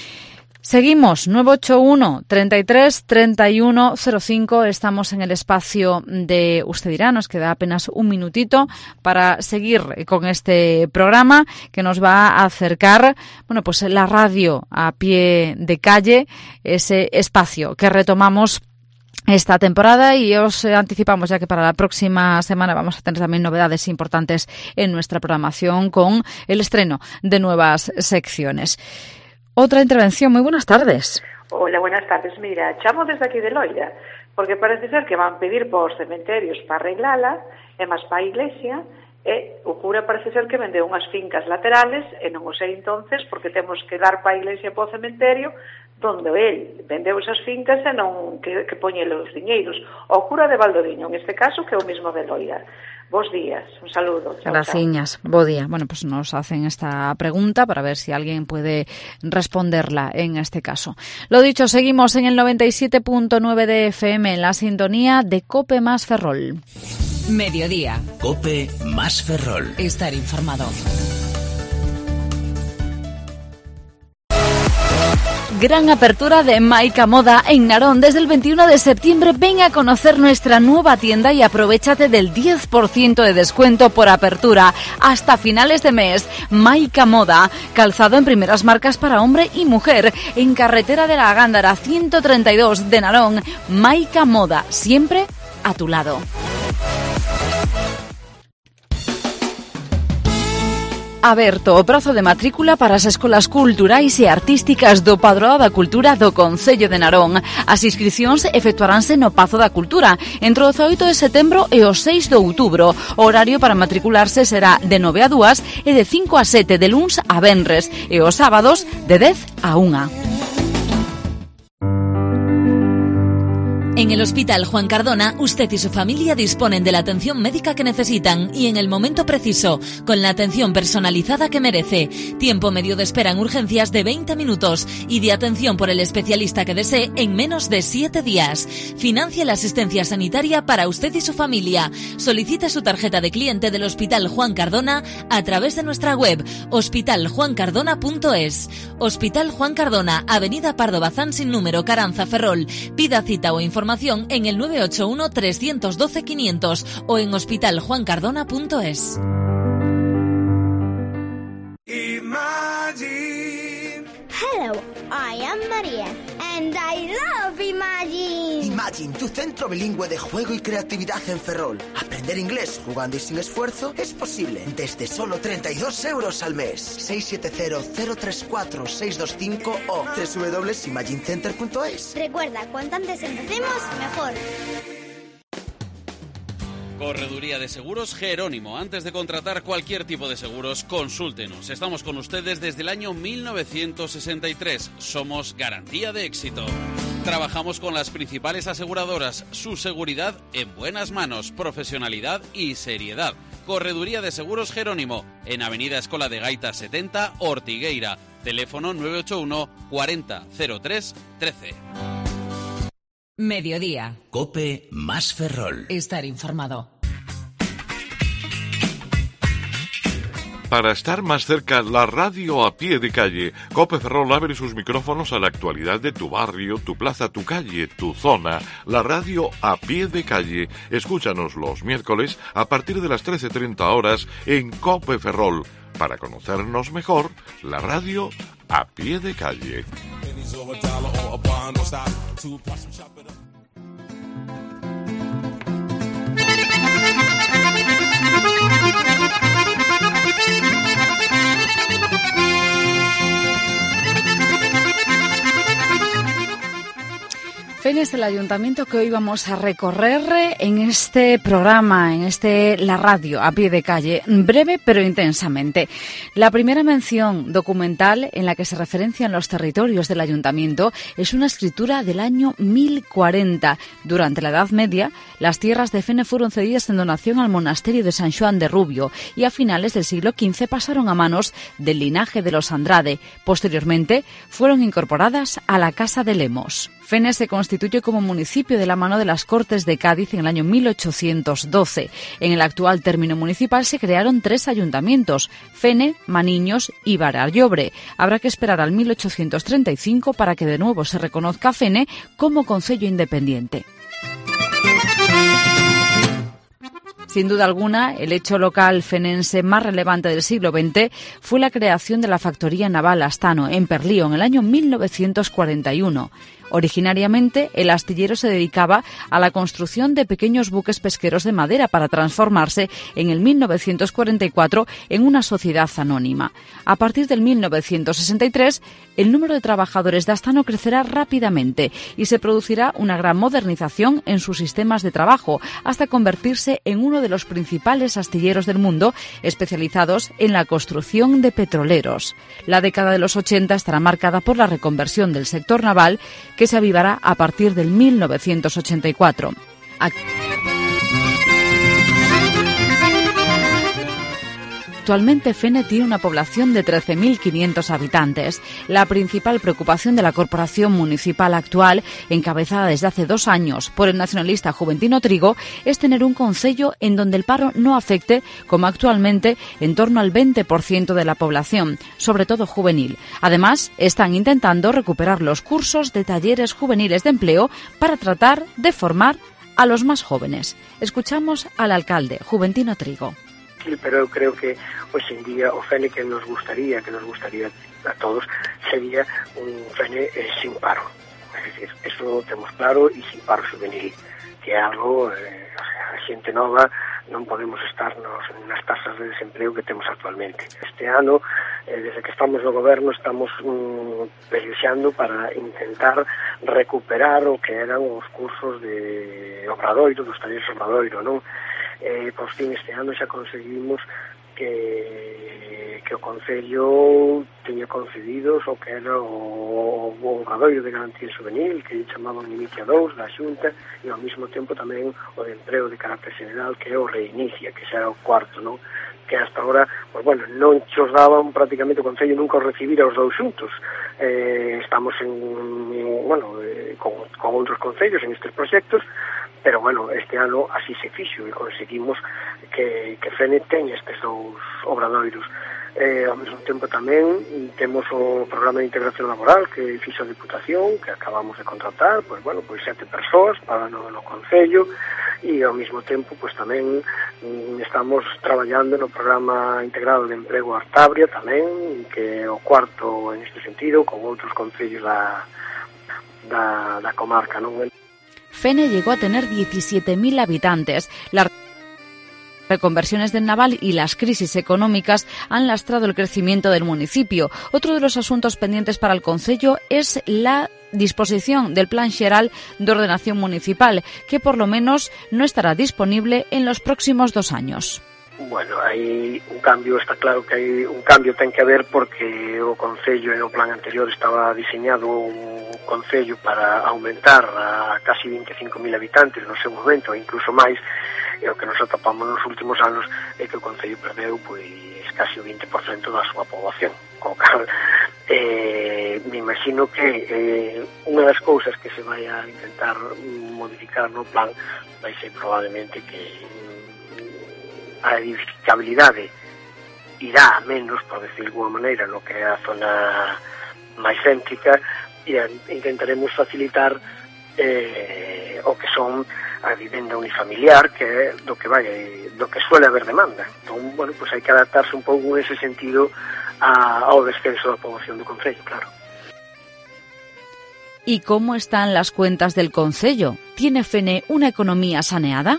Seguimos, nueve ocho uno, treinta y tres, treinta y uno cero cinco, estamos en el espacio de Usted dirá. Nos queda apenas un minutito para seguir con este programa que nos va a acercar, bueno, pues la radio a pie de calle, ese espacio que retomamos esta temporada, y os anticipamos ya que para la próxima semana vamos a tener también novedades importantes en nuestra programación con el estreno de nuevas secciones. Otra intervención. Muy buenas tardes. Hola, buenas tardes. Mira, chamo desde aquí de Loira, porque parece ser que van pedir por cementerios para arreglala e máis para a iglesia, e o cura parece ser que vendeu unhas fincas laterales, e non o sei entonces porque temos que dar para a iglesia e para o cementerio, donde el vendeu esas fincas e non que, que poñele os diñeiros. O cura de Valdoviño, en este caso, que é o mismo de Loira. Bos días, un saludo. Chao, Graciñas, bo día. Bueno, pues nos hacen esta pregunta para ver si alguien puede responderla en este caso. Lo dicho, seguimos en el noventa y siete punto nueve de F M, en la sintonía de COPE más Ferrol. Mediodía. COPE más Ferrol. Estar informado. Gran apertura de Maika Moda en Narón. Desde el veintiuno de septiembre ven a conocer nuestra nueva tienda y aprovéchate del diez por ciento de descuento por apertura hasta finales de mes. Maika Moda, calzado en primeras marcas para hombre y mujer, en carretera de la Gándara ciento treinta y dos de Narón. Maika Moda, siempre a tu lado. Aberto o prazo de matrícula para as escolas culturais e artísticas do Padroado da Cultura do Concello de Narón. As inscricións efectuaránse no Pazo da Cultura entre o dezaoito de setembro e o seis de outubro. O horario para matricularse será de nove a dúas e de cinco a sete de luns a venres, e os sábados de dez a unha. En el Hospital Juan Cardona, usted y su familia disponen de la atención médica que necesitan y en el momento preciso, con la atención personalizada que merece. Tiempo medio de espera en urgencias de veinte minutos y de atención por el especialista que desee en menos de siete días. Financia la asistencia sanitaria para usted y su familia. Solicite su tarjeta de cliente del Hospital Juan Cardona a través de nuestra web hospital juan cardona punto es. Hospital Juan Cardona, Avenida Pardo Bazán sin número, Caranza, Ferrol. Pida cita o información en el nueve ocho uno, tres uno dos, quinientos o en hospital juan cardona punto es. Hello, I am María and I love Imagine. Imagine, tu centro bilingüe de juego y creatividad en Ferrol. Aprender inglés jugando y sin esfuerzo es posible desde solo treinta y dos euros al mes. seis siete cero, cero tres cuatro, seis dos cinco o doble u doble u doble u punto imagine center punto es. Recuerda, cuanto antes empecemos, mejor. Correduría de Seguros Jerónimo. Antes de contratar cualquier tipo de seguros, consúltenos. Estamos con ustedes desde el año mil novecientos sesenta y tres. Somos garantía de éxito. Trabajamos con las principales aseguradoras. Su seguridad en buenas manos, profesionalidad y seriedad. Correduría de Seguros Jerónimo, en Avenida Escola de Gaitas setenta, Ortigueira. Teléfono nueve ocho uno, cuarenta, cero tres, trece. Mediodía. COPE más Ferrol. Estar informado. Para estar más cerca, la radio a pie de calle. COPE Ferrol abre sus micrófonos a la actualidad de tu barrio, tu plaza, tu calle, tu zona. La radio a pie de calle. Escúchanos los miércoles a partir de las trece treinta horas en COPE Ferrol. Para conocernos mejor, la radio a pie de calle. Fenes del ayuntamiento que hoy vamos a recorrer en este programa, en este La Radio a pie de calle, breve pero intensamente. La primera mención documental en la que se referencian los territorios del ayuntamiento es una escritura del año mil cuarenta. Durante la Edad Media, las tierras de Fene fueron cedidas en donación al monasterio de San Xoán de Rubio y a finales del siglo quince pasaron a manos del linaje de los Andrade. Posteriormente, fueron incorporadas a la Casa de Lemos. Fene se constituye como municipio de la mano de las Cortes de Cádiz en el año mil ochocientos doce. En el actual término municipal se crearon tres ayuntamientos, Fene, Maniños y Barallobre. Habrá que esperar al mil ochocientos treinta y cinco para que de nuevo se reconozca a Fene como concello independiente. Sin duda alguna, el hecho local fenense más relevante del siglo veinte fue la creación de la factoría naval Astano en Perlío en el año mil novecientos cuarenta y uno. Originariamente, el astillero se dedicaba a la construcción de pequeños buques pesqueros de madera para transformarse en el mil novecientos cuarenta y cuatro en una sociedad anónima. A partir del mil novecientos sesenta y tres, el número de trabajadores de Astano crecerá rápidamente y se producirá una gran modernización en sus sistemas de trabajo hasta convertirse en uno de los principales astilleros del mundo especializados en la construcción de petroleros. La década de los ochenta estará marcada por la reconversión del sector naval, que se avivará a partir del mil novecientos ochenta y cuatro. Actualmente Fene tiene una población de trece mil quinientos habitantes. La principal preocupación de la corporación municipal actual, encabezada desde hace dos años por el nacionalista Juventino Trigo, es tener un concello en donde el paro no afecte, como actualmente, en torno al veinte por ciento de la población, sobre todo juvenil. Además, están intentando recuperar los cursos de talleres juveniles de empleo para tratar de formar a los más jóvenes. Escuchamos al alcalde, Juventino Trigo. Pero eu creo que hoxe en día o Fene que nos gustaría, que nos gustaría a todos, sería un Fene eh, sin paro. Es decir, eso temos claro, e sin paro juvenil, que é algo, eh, o sea, a xente nova non podemos estar nos, nas tasas de desempleo que temos actualmente. Este ano, eh, desde que estamos no goberno, estamos mm, pelexando para intentar recuperar o que eran os cursos de Obradoiro, dos talleres Obradoiro, non? Eh, por fin este ano xa conseguimos que, que o Concello teña concedidos o que era o, o Obradoiro de Garantía Juvenil, que chamaban Inicia dous da Xunta, e ao mesmo tempo tamén o de emprego de carácter general, que é o Reinicia, que xa era o cuarto, non? Que hasta ahora, pues bueno, non chos daban prácticamente o Concello nunca os recibira os dous xuntos. Eh, estamos en, en bueno, eh, con, con outros concellos en estes proxectos, pero bueno, este ano así se fixo e conseguimos que, que Fene teña estes dous obradoiros. Eh, ao mesmo tempo tamén temos o programa de integración laboral que fixo a Diputación, que acabamos de contratar, pues bueno, pues sete persoas para no, no Concello, e ao mesmo tempo pues tamén mm, estamos traballando no programa integrado de emprego Artabria tamén, que é o cuarto en este sentido, con outros concellos da, da, da comarca, non? Fene llegó a tener diecisiete mil habitantes. Las reconversiones del naval y las crisis económicas han lastrado el crecimiento del municipio. Otro de los asuntos pendientes para el Concello es la disposición del Plan Xeral de Ordenación Municipal, que por lo menos no estará disponible en los próximos dos años. Bueno, hai un cambio, está claro que hai un cambio ten que haber porque o Concello en o plan anterior estaba diseñado un Concello para aumentar a casi veinticinco mil habitantes no seu momento, e incluso máis, e o que nos atopamos nos últimos anos é que o Concello perdeu pois casi o vinte por cento da súa poboación, co cal eh, me imagino que eh, unha das cousas que se vai a intentar modificar no plan vai ser probablemente que a edificabilidade irá a menos, por decir de alguma maneira, no que é a zona máis céntrica, e intentaremos facilitar eh, o que son a vivenda unifamiliar, que é do que vai, do que suele haber demanda. Entón, bueno, pues hai que adaptarse un pouco en ese sentido a, ao descenso da poboación do Concello, claro. ¿Y cómo están las cuentas del Concello? ¿Tiene Fene una economía saneada?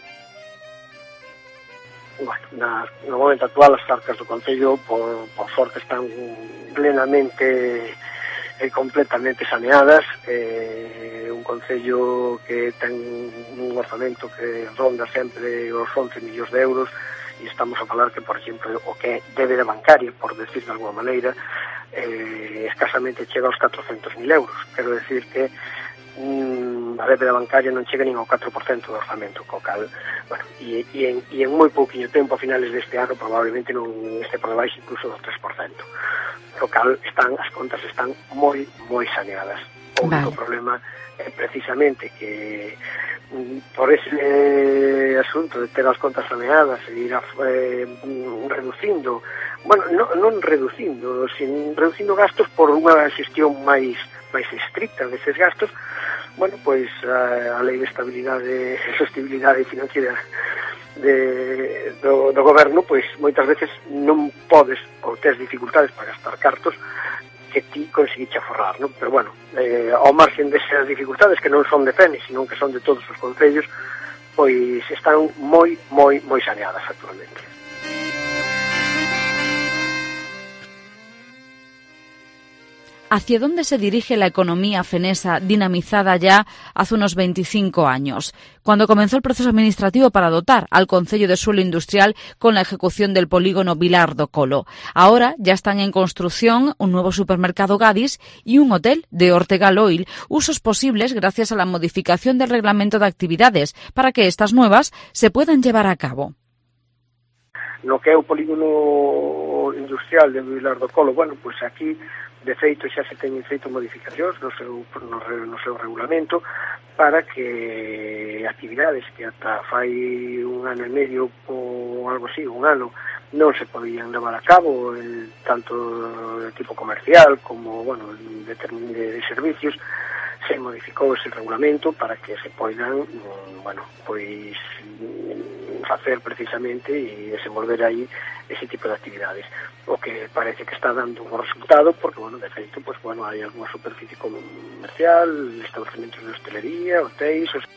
Bueno, na, no momento actual as arcas do Concello por, por sorte están plenamente e completamente saneadas. Eh, un Concello que ten un orzamento que ronda sempre os once millóns de euros, e estamos a falar que, por exemplo, o que debe de bancaria, por decir de alguma maneira, eh, escasamente chega aos catrocentos mil euros. Quero decir que a débeda bancaria non chega nin ao catro por cento do orzamento, co cal, bueno, e, e, en, e en moi pouquiño tempo, a finales deste ano, probablemente non este por debaixo incluso do tres por cento. Co cal, están, as contas están moi, moi saneadas. O único vale. problema é precisamente que por ese eh, asunto de ter as contas saneadas e ir a, eh, reducindo, bueno, non, non reducindo, sin reducindo gastos por unha xestión máis máis estricta deses gastos, bueno, pois a, a lei de estabilidade e sostenibilidade financiera de, do, do goberno, pois moitas veces non podes ou tes dificultades para gastar cartos que ti conseguiche aforrar, non? Pero bueno, eh, ao marxen desas dificultades que non son de Fene, sino que son de todos os concellos, pois están moi, moi, moi saneadas actualmente. ¿Hacia dónde se dirige la economía fenesa dinamizada ya hace unos veinticinco años, cuando comenzó el proceso administrativo para dotar al Concello de Suelo Industrial con la ejecución del polígono Vilar do Colo? Ahora ya están en construcción un nuevo supermercado Gadis y un hotel de Ortegal Oil, usos posibles gracias a la modificación del reglamento de actividades para que estas nuevas se puedan llevar a cabo. No que é o polígono industrial de Vilar do Colo, bueno, pois aquí de feito xa se teñen feito modificacións no seu, no, no seu regulamento para que actividades que ata fai un ano e medio ou algo así, un ano, non se podían levar a cabo, el, tanto de tipo comercial como, bueno, de, de, de servicios, se modificou ese regulamento para que se poidan, bueno, pois facer precisamente e desenvolver aí ese tipo de actividades. O que parece que está dando un resultado, porque, bueno, de feito, pues, bueno, hai alguna superficie comercial, establecementos de hostelería, hotéis... Os...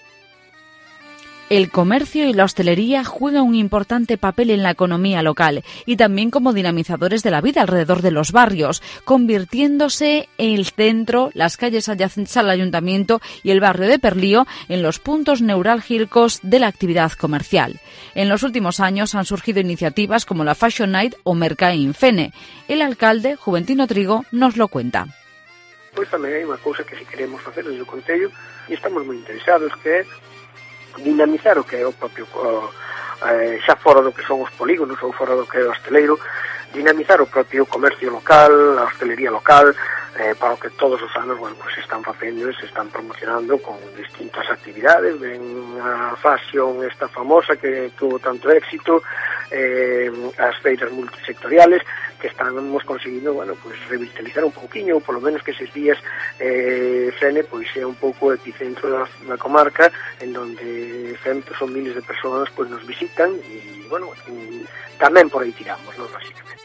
El comercio y la hostelería juegan un importante papel en la economía local y también como dinamizadores de la vida alrededor de los barrios, convirtiéndose el centro, las calles adyacentes al ayuntamiento y el barrio de Perlío en los puntos neurálgicos de la actividad comercial. En los últimos años han surgido iniciativas como la Fashion Night o Mercae in Fene. El alcalde, Juventino Trigo, nos lo cuenta. Pois tamén hai unha cousa que si queremos facer desde o Concello e estamos moi interesados, que é dinamizar o que é o propio o, eh, xa fora do que son os polígonos ou fora do que é o hosteleiro, dinamizar o propio comercio local, a hostelería local, eh, para o que todos os anos, bueno, pues se están facendo e se están promocionando con distintas actividades. Ven a Fashion esta famosa que tuvo tanto éxito, eh, as feiras multisectoriales que estamos conseguindo, bueno, pues revitalizar un pouquiño, ou polo menos que eses días eh, Fene pois sea un pouco o epicentro da, da comarca, en donde centos ou miles de persoas pues nos visitan e, bueno, y tamén por aí tiramos, ¿no?, básicamente.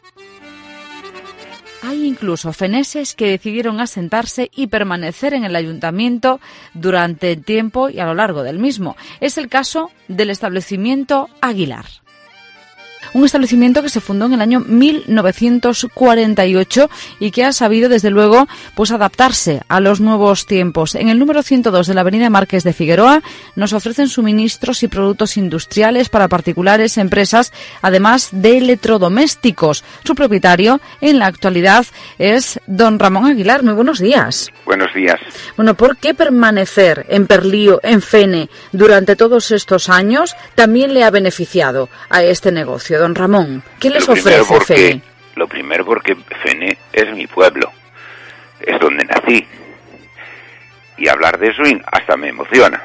Hay incluso feneses que decidieron asentarse y permanecer en el ayuntamiento durante el tiempo y a lo largo del mismo. Es el caso del establecimiento Aguilar. Un establecimiento que se fundó en el año mil novecientos cuarenta y ocho y que ha sabido, desde luego, pues adaptarse a los nuevos tiempos. En el número ciento dos de la avenida Márquez de Figueroa nos ofrecen suministros y productos industriales para particulares, empresas, además de electrodomésticos. Su propietario, en la actualidad, es don Ramón Aguilar. Muy buenos días. Buenos días. Bueno, ¿por qué permanecer en Perlío, en Fene, durante todos estos años también le ha beneficiado a este negocio? Don Ramón, ¿qué les ofrece porque, Fene? Lo primero porque Fene es mi pueblo, es donde nací. Y hablar de eso hasta me emociona.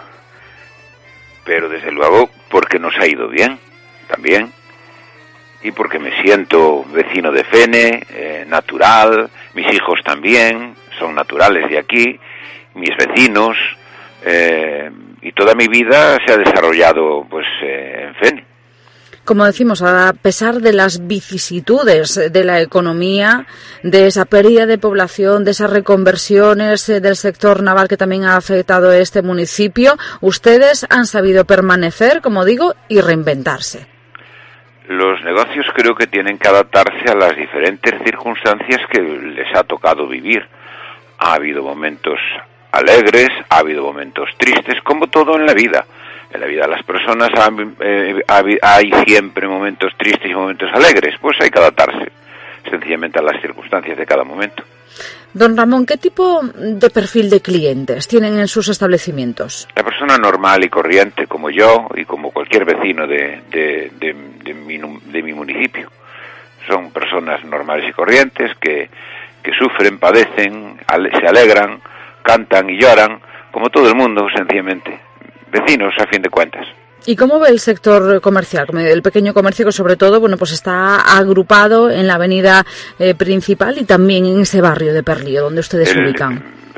Pero desde luego porque nos ha ido bien, también. Y porque me siento vecino de Fene, eh, natural, mis hijos también, son naturales de aquí, mis vecinos, eh, y toda mi vida se ha desarrollado pues eh, en Fene. Como decimos, a pesar de las vicisitudes de la economía, de esa pérdida de población, de esas reconversiones del sector naval que también ha afectado a este municipio, ustedes han sabido permanecer, como digo, y reinventarse. Los negocios creo que tienen que adaptarse a las diferentes circunstancias que les ha tocado vivir. Ha habido momentos alegres, ha habido momentos tristes, como todo en la vida. En la vida de las personas eh, hay siempre momentos tristes y momentos alegres, pues hay que adaptarse sencillamente a las circunstancias de cada momento. Don Ramón, ¿qué tipo de perfil de clientes tienen en sus establecimientos? La persona normal y corriente como yo y como cualquier vecino de, de, de, de, mi, de mi municipio. Son personas normales y corrientes que, que sufren, padecen, se alegran, cantan y lloran, como todo el mundo, sencillamente. Vecinos, a fin de cuentas. ¿Y cómo ve el sector comercial, el pequeño comercio que sobre todo, bueno, pues está agrupado en la avenida eh, principal y también en ese barrio de Perlío donde ustedes se ubican?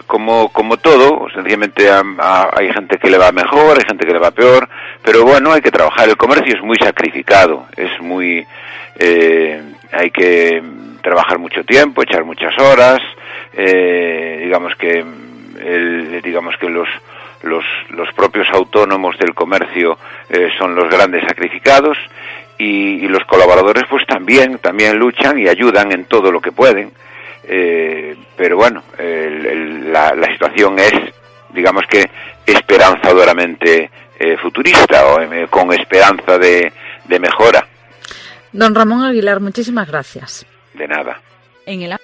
como como todo, sencillamente a, a, hay gente que le va mejor, hay gente que le va peor, pero bueno, hay que trabajar. El comercio es muy sacrificado, es muy eh, hay que trabajar mucho tiempo, echar muchas horas, eh, digamos que el, digamos que los los los propios autónomos del comercio eh, son los grandes sacrificados, y, y los colaboradores pues también también luchan y ayudan en todo lo que pueden. Eh, pero bueno, el, el, la, la situación es, digamos que, esperanzadoramente eh, futurista, o eh, con esperanza de, de mejora. Don Ramón Aguilar, muchísimas gracias. De nada. En el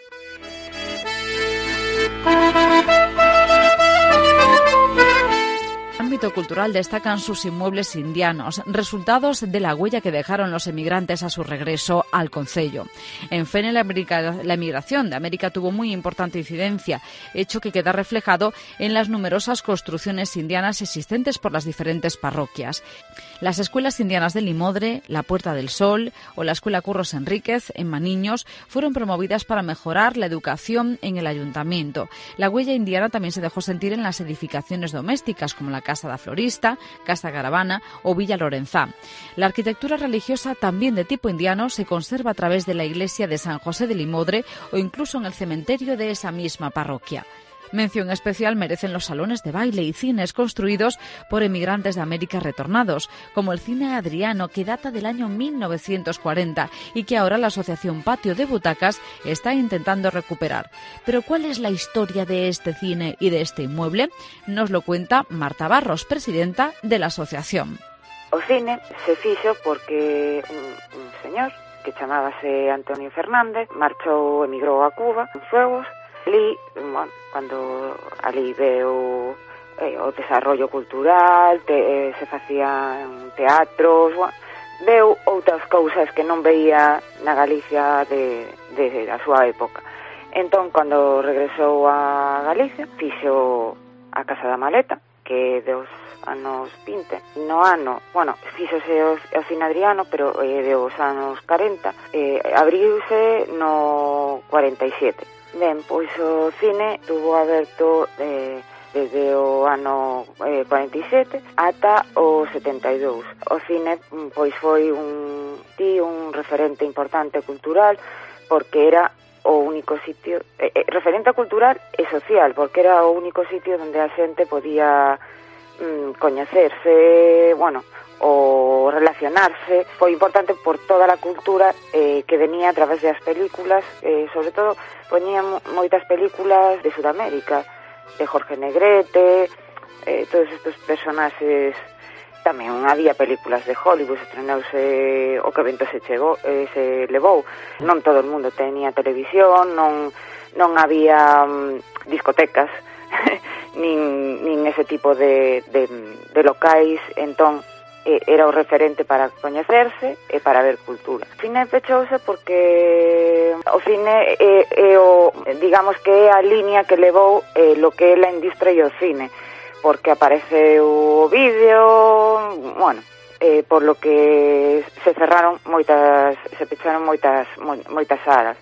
ámbito cultural destacan sus inmuebles indianos, resultados de la huella que dejaron los emigrantes a su regreso al concello. En Fene, la, América, la emigración de América tuvo muy importante incidencia, hecho que queda reflejado en las numerosas construcciones indianas existentes por las diferentes parroquias. Las escuelas indianas de Limodre, la Puerta del Sol o la Escuela Curros Enríquez en Maniños fueron promovidas para mejorar la educación en el ayuntamiento. La huella indiana también se dejó sentir en las edificaciones domésticas, como la Casa da Florista, Casa Caravana o Villa Lorenzá. La arquitectura religiosa, también de tipo indiano, se conserva a través de la iglesia de San José de Limodre o incluso en el cementerio de esa misma parroquia. Mención especial merecen los salones de baile y cines construidos por emigrantes de América retornados, como el Cine Adriano, que data del año mil novecientos cuarenta y que ahora la Asociación Patio de Butacas está intentando recuperar. Pero ¿cuál es la historia de este cine y de este inmueble? Nos lo cuenta Marta Barros, presidenta de la asociación. O cine se fixo porque un, un señor que chamábase Antonio Fernández marchou, emigrou a Cuba, en fuegos. Ali, bueno, cando ali veo eh, o desarrollo cultural, te, eh, se facían teatros, bueno, veo outras cousas que non veía na Galicia de, de, de a súa época. Entón, cando regresou a Galicia, fixo a Casa da Maleta, que dos anos vinte. No ano, bueno, fíxose o, o Cine Adriano, pero eh, de os anos cuarenta, eh, abriuse no cuarenta e sete. Ben, pois o cine tuvo aberto eh, desde o ano eh, cuarenta e sete ata o setenta e dous. O cine pois foi un tí un referente importante cultural, porque era o único sitio eh, eh, referente cultural e social, porque era o único sitio onde a xente podía mm, coñecerse, bueno, o relacionarse. Foi importante por toda a cultura eh, que venía a través das películas, eh, sobre todo poñían moitas películas de Sudamérica, de Jorge Negrete, eh, todos estes personaxes. Tamén había películas de Hollywood, estrenouse O que vento se chegou, eh, se levou. Non todo o mundo tenía televisión, non non había um, discotecas, nin, nin ese tipo de, de, de locais, entón eh, era o referente para coñecerse e para ver cultura. O cine pechouse porque o cine é, é o, digamos que é a línea que levou eh, lo que é a industria e o cine, porque aparece o vídeo, bueno, eh, por lo que se cerraron moitas, se pecharon moitas moitas salas.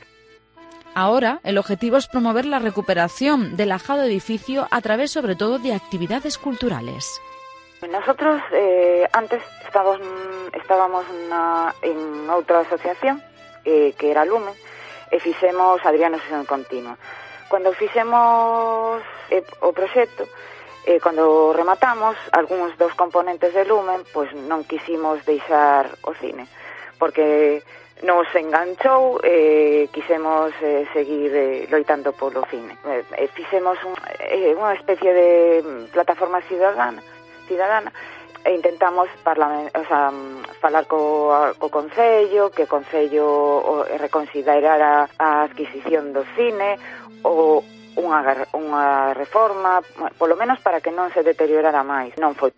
Ahora, el objetivo es promover la recuperación del ajado edificio a través, sobre todo, de actividades culturales. Nosotros eh, antes estábamos, estábamos na, en outra asociación eh, que era Lumen, e fixemos Adriano Sesión Continua. Cando fixemos eh, o proxecto, eh, cando rematamos, algúns dos componentes de Lumen, pois non quisimos deixar o cine, porque nos enganchou, eh, quisemos eh, seguir eh, loitando polo cine. Eh, fixemos un, eh, unha especie de plataforma ciudadana, cidadana e intentamos parlament, o sea, falar co, co Concello, que o Concello o, reconsiderara a adquisición do cine ou unha, unha reforma, polo menos para que non se deteriorara máis. Non foi.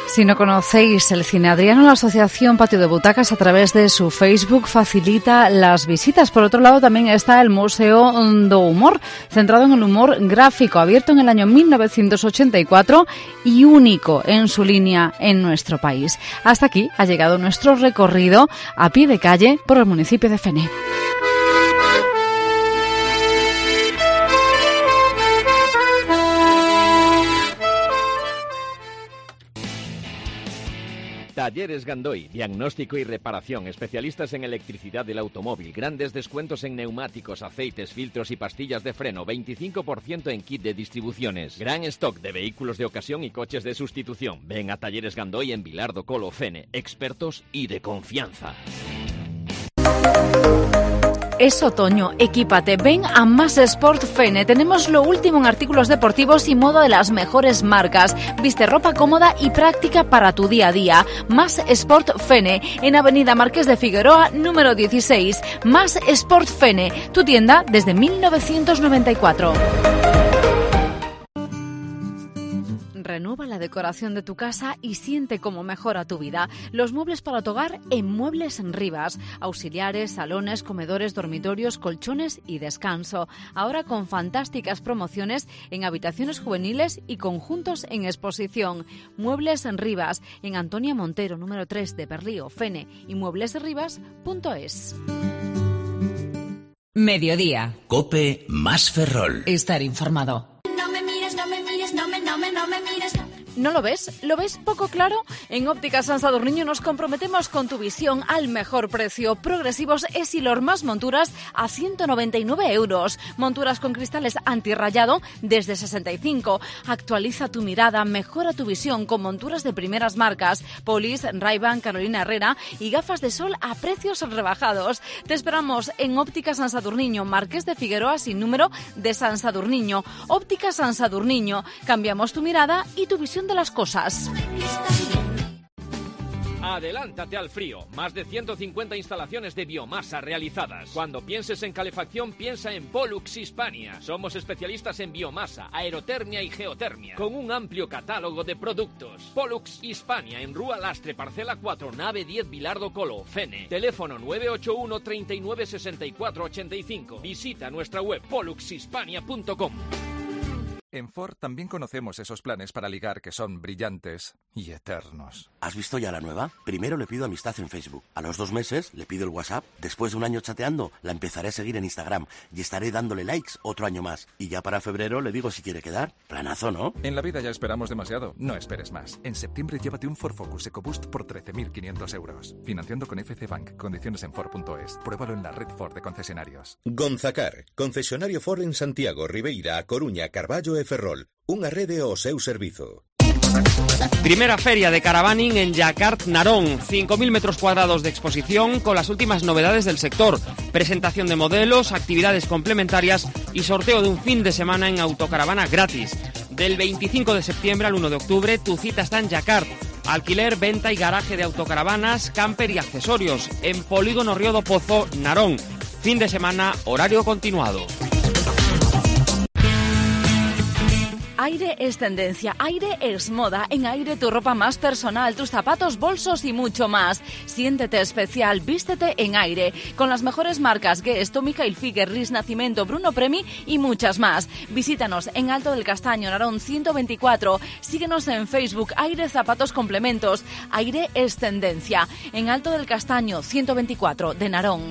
Si no conocéis el Cine Adriano, la Asociación Patio de Butacas a través de su Facebook facilita las visitas. Por otro lado, también está el Museo do Humor, centrado en el humor gráfico, abierto en el año mil novecientos ochenta y cuatro y único en su línea en nuestro país. Hasta aquí ha llegado nuestro recorrido a pie de calle por el municipio de Fene. Talleres Gandoy, diagnóstico y reparación, especialistas en electricidad del automóvil, grandes descuentos en neumáticos, aceites, filtros y pastillas de freno, veinticinco por ciento en kit de distribuciones, gran stock de vehículos de ocasión y coches de sustitución. Ven a Talleres Gandoy en Vilardo Colo Fene, expertos y de confianza. Es otoño, equípate, ven a Más Sport Fene. Tenemos lo último en artículos deportivos y moda de las mejores marcas. Viste ropa cómoda y práctica para tu día a día. Más Sport Fene, en Avenida Marqués de Figueroa, número dieciséis. Más Sport Fene, tu tienda desde mil novecientos noventa y cuatro. Renueva la decoración de tu casa y siente cómo mejora tu vida. Los muebles para tu hogar en Muebles Rivas. Auxiliares, salones, comedores, dormitorios, colchones y descanso. Ahora con fantásticas promociones en habitaciones juveniles y conjuntos en exposición. Muebles Rivas, en Antonia Montero, número tres de Berlío, Fene, y muebles rivas punto es. Mediodía. COPE más Ferrol. Estar informado. ¿No lo ves? ¿Lo ves poco claro? En Óptica San Sadurniño nos comprometemos con tu visión al mejor precio. Progresivos Essilor más monturas a ciento noventa y nueve euros. Monturas con cristales antirrayado desde sesenta y cinco. Actualiza tu mirada, mejora tu visión con monturas de primeras marcas. Polis, Ray-Ban, Carolina Herrera y gafas de sol a precios rebajados. Te esperamos en Óptica San Sadurniño, Marqués de Figueroa sin número de San Sadurniño. Óptica San Sadurniño. Cambiamos tu mirada y tu visión de las cosas. Adelántate al frío. Más de ciento cincuenta instalaciones de biomasa realizadas. Cuando pienses en calefacción, piensa en Pollux Hispania. Somos especialistas en biomasa, aerotermia y geotermia, con un amplio catálogo de productos. Pollux Hispania, en Rúa Lastre, parcela cuatro, nave diez, Vilardo Colo, Fene. Teléfono nueve ocho uno, treinta y nueve, sesenta y cuatro, ochenta y cinco. Visita nuestra web pollux hispania punto com. En Ford también conocemos esos planes para ligar que son brillantes y eternos. ¿Has visto ya la nueva? Primero le pido amistad en Facebook. A los dos meses le pido el WhatsApp. Después de un año chateando, la empezaré a seguir en Instagram. Y estaré dándole likes otro año más. Y ya para febrero le digo si quiere quedar. Planazo, ¿no? En la vida ya esperamos demasiado. No esperes más. En septiembre llévate un Ford Focus EcoBoost por trece mil quinientos euros. Financiando con F C Bank. Condiciones en Ford punto es. Pruébalo en la red Ford de concesionarios. Gonzacar. Concesionario Ford en Santiago, Ribeira, A Coruña, Carballo e Ferrol. Unha rede ao seu servizo. Primera feria de caravaning en Jacart Narón, cinco mil metros cuadrados de exposición con las últimas novedades del sector, presentación de modelos, actividades complementarias y sorteo de un fin de semana en autocaravana gratis. Del veinticinco de septiembre al uno de octubre tu cita está en Jacart. Alquiler, venta y garaje de autocaravanas, camper y accesorios en Polígono Río do Pozo, Narón. Fin de semana, horario continuado. Aire es tendencia, Aire es moda. En Aire tu ropa más personal, tus zapatos, bolsos y mucho más. Siéntete especial, vístete en Aire. Con las mejores marcas Guess, Tommy Hilfiger, Ris Nacimiento, Bruno Premi y muchas más. Visítanos en Alto del Castaño, Narón ciento veinticuatro. Síguenos en Facebook, Aire Zapatos Complementos. Aire es tendencia. En Alto del Castaño, ciento veinticuatro de Narón.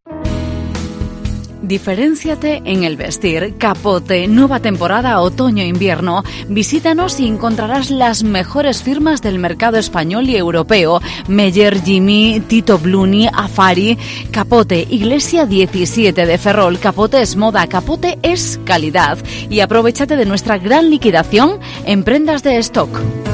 Diferénciate en el vestir. Capote, nueva temporada otoño-invierno. Visítanos y encontrarás las mejores firmas del mercado español y europeo. Meyer, Jimmy, Tito Bluni, Afari. Capote, Iglesia diecisiete de Ferrol. Capote es moda, Capote es calidad. Y aprovéchate de nuestra gran liquidación en prendas de stock.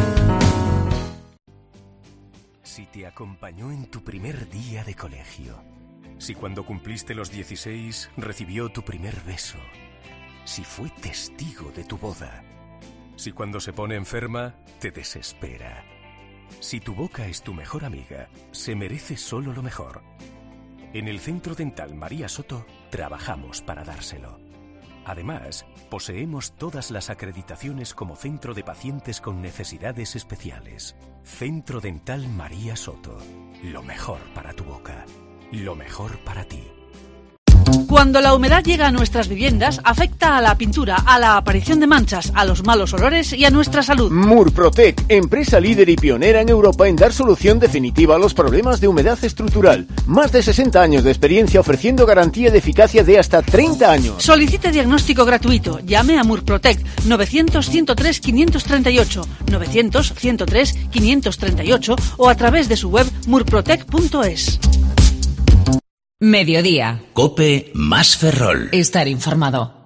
Si te acompañó en tu primer día de colegio. Si cuando cumpliste los dieciséis recibió tu primer beso. Si fue testigo de tu boda. Si cuando se pone enferma te desespera. Si tu boca es tu mejor amiga, se merece solo lo mejor. En el Centro Dental María Soto trabajamos para dárselo. Además, poseemos todas las acreditaciones como centro de pacientes con necesidades especiales. Centro Dental María Soto. Lo mejor para tu boca. Lo mejor para ti. Cuando la humedad llega a nuestras viviendas, afecta a la pintura, a la aparición de manchas, a los malos olores y a nuestra salud. Murprotec, empresa líder y pionera en Europa en dar solución definitiva a los problemas de humedad estructural. Más de sesenta años de experiencia ofreciendo garantía de eficacia de hasta treinta años. Solicite diagnóstico gratuito. Llame a Murprotec novecientos, ciento tres, quinientos treinta y ocho, novecientos, ciento tres, quinientos treinta y ocho o a través de su web murprotec punto es. Mediodía. COPE más Ferrol. Estar informado.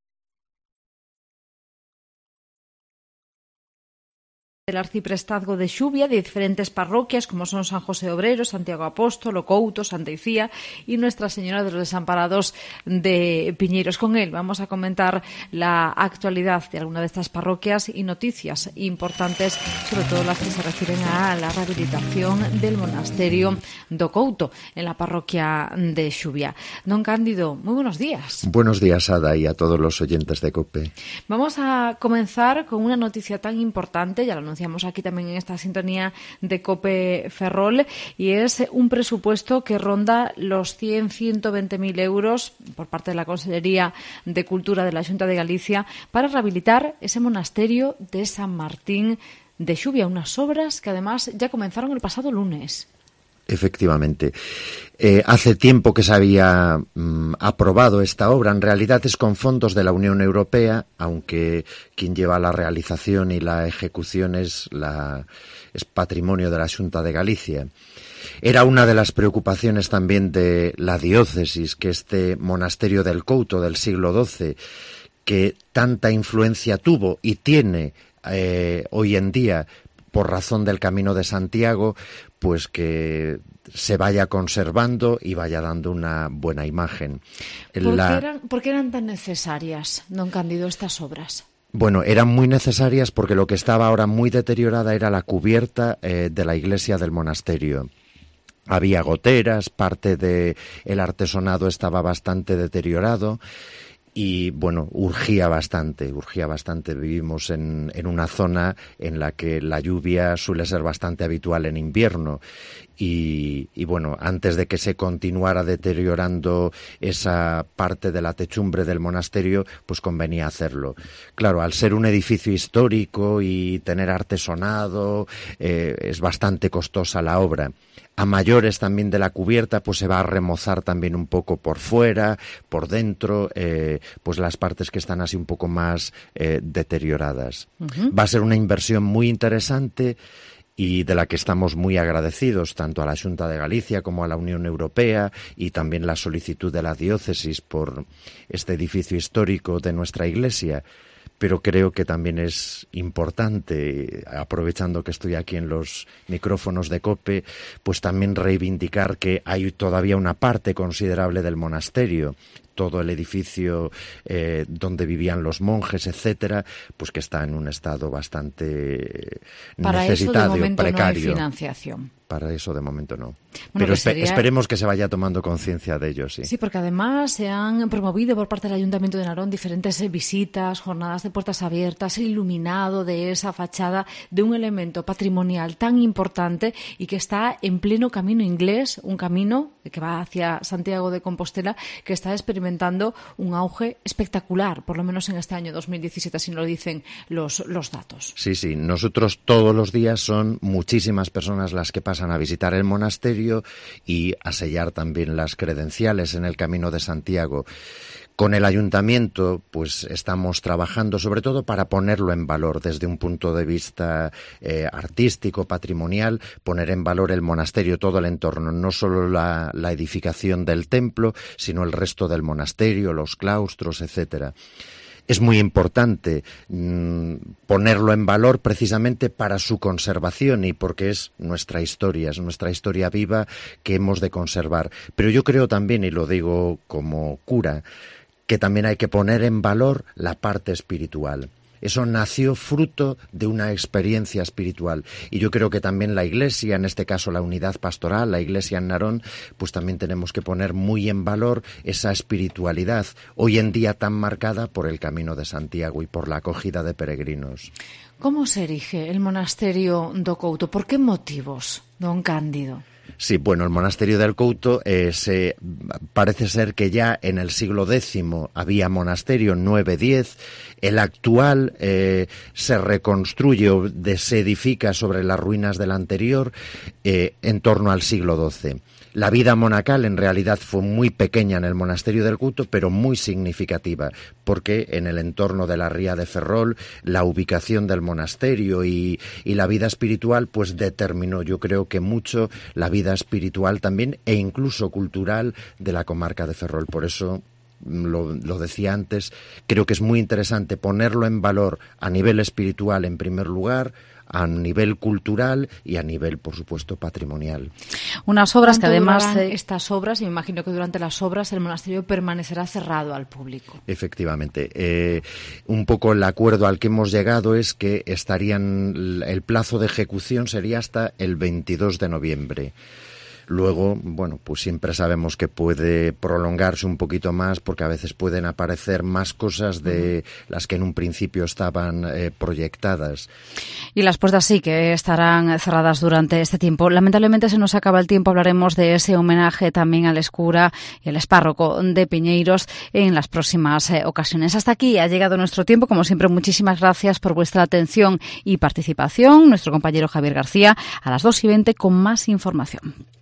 El arciprestazgo de Xuvia de diferentes parroquias como son San José Obrero, Santiago Apóstolo, Couto, Santa Icía y Nuestra Señora de los Desamparados de Piñeiros. Con él vamos a comentar la actualidad de alguna de estas parroquias y noticias importantes, sobre todo las que se refieren a la rehabilitación del monasterio do Couto en la parroquia de Xuvia. Don Cándido, muy buenos días. Buenos días, Ada, y a todos los oyentes de COPE. Vamos a comenzar con una noticia tan importante, ya lo anunciamos aquí también en esta sintonía de COPE Ferrol, y es un presupuesto que ronda los cien, ciento veinte mil euros por parte de la Consellería de Cultura de la Xunta de Galicia para rehabilitar ese monasterio de San Martín de Xuvia, unas obras que además ya comenzaron el pasado lunes. Efectivamente. Eh, hace tiempo que se había mm, aprobado esta obra. En realidad es con fondos de la Unión Europea, aunque quien lleva la realización y la ejecución es, la, es patrimonio de la Xunta de Galicia. Era una de las preocupaciones también de la diócesis, que este monasterio del Couto del siglo doce, que tanta influencia tuvo y tiene eh, hoy en día por razón del Camino de Santiago, pues que se vaya conservando y vaya dando una buena imagen. ¿Por, la... qué eran, ¿Por qué eran tan necesarias, don Cándido, estas obras? Bueno, eran muy necesarias porque lo que estaba ahora muy deteriorada era la cubierta eh, de la iglesia del monasterio. Había goteras, parte del artesonado estaba bastante deteriorado. Y bueno, urgía bastante, urgía bastante. Vivimos en, en una zona en la que la lluvia suele ser bastante habitual en invierno. Y, y bueno, antes de que se continuara deteriorando esa parte de la techumbre del monasterio, pues convenía hacerlo. Claro, al ser un edificio histórico y tener artesonado, eh, es bastante costosa la obra. A mayores también de la cubierta, pues se va a remozar también un poco por fuera, por dentro, eh, pues las partes que están así un poco más eh, deterioradas. Uh-huh. Va a ser una inversión muy interesante y de la que estamos muy agradecidos tanto a la Xunta de Galicia como a la Unión Europea, y también la solicitud de la diócesis por este edificio histórico de nuestra iglesia. Pero creo que también es importante, aprovechando que estoy aquí en los micrófonos de COPE, pues también reivindicar que hay todavía una parte considerable del monasterio, todo el edificio eh, donde vivían los monjes, etcétera, pues que está en un estado bastante Para necesitado, eso de momento precario. No hay financiación. Para eso de momento no. Bueno, Pero pues espe- sería... esperemos que se vaya tomando conciencia de ello, sí. Sí, porque además se han promovido por parte del Ayuntamiento de Narón diferentes visitas, jornadas de puertas abiertas, el iluminado de esa fachada de un elemento patrimonial tan importante y que está en pleno camino inglés, un camino que va hacia Santiago de Compostela, que está experimentando un auge espectacular, por lo menos en este año dos mil diecisiete, así nos lo dicen los, los datos. Sí, sí, nosotros todos los días son muchísimas personas las que pasan a visitar el monasterio y a sellar también las credenciales en el Camino de Santiago. Con el ayuntamiento, pues estamos trabajando sobre todo para ponerlo en valor desde un punto de vista eh, artístico, patrimonial, poner en valor el monasterio, todo el entorno, no solo la, la edificación del templo, sino el resto del monasterio, los claustros, etcétera. Es muy importante mmm, ponerlo en valor precisamente para su conservación y porque es nuestra historia, es nuestra historia viva que hemos de conservar. Pero yo creo también, y lo digo como cura, que también hay que poner en valor la parte espiritual. Eso nació fruto de una experiencia espiritual. Y yo creo que también la Iglesia, en este caso la unidad pastoral, la Iglesia en Narón, pues también tenemos que poner muy en valor esa espiritualidad, hoy en día tan marcada por el Camino de Santiago y por la acogida de peregrinos. ¿Cómo se erige el monasterio do Couto? ¿Por qué motivos, don Cándido? Sí, bueno, el monasterio del Couto eh, se, parece ser que ya en el siglo décimo había monasterio, nueve diez. El actual eh, se reconstruye o de, se edifica sobre las ruinas del anterior eh, en torno al siglo doce. La vida monacal en realidad fue muy pequeña en el monasterio del Couto, pero muy significativa, porque en el entorno de la ría de Ferrol, la ubicación del monasterio y, y la vida espiritual, pues determinó, yo creo que mucho, la vida espiritual también e incluso cultural de la comarca de Ferrol. Por eso, lo, lo decía antes, creo que es muy interesante ponerlo en valor a nivel espiritual en primer lugar, a nivel cultural y a nivel, por supuesto, patrimonial. Unas obras que además de estas obras, y me imagino que durante las obras el monasterio permanecerá cerrado al público. Efectivamente. Eh, un poco el acuerdo al que hemos llegado es que estarían, el plazo de ejecución sería hasta el veintidós de noviembre. Luego, bueno, pues siempre sabemos que puede prolongarse un poquito más porque a veces pueden aparecer más cosas de las que en un principio estaban eh, proyectadas. Y las puertas sí que estarán cerradas durante este tiempo. Lamentablemente se nos acaba el tiempo. Hablaremos de ese homenaje también al escura y al espárroco de Piñeiros en las próximas eh, ocasiones. Hasta aquí ha llegado nuestro tiempo. Como siempre, muchísimas gracias por vuestra atención y participación. Nuestro compañero Javier García a las dos y veinte con más información.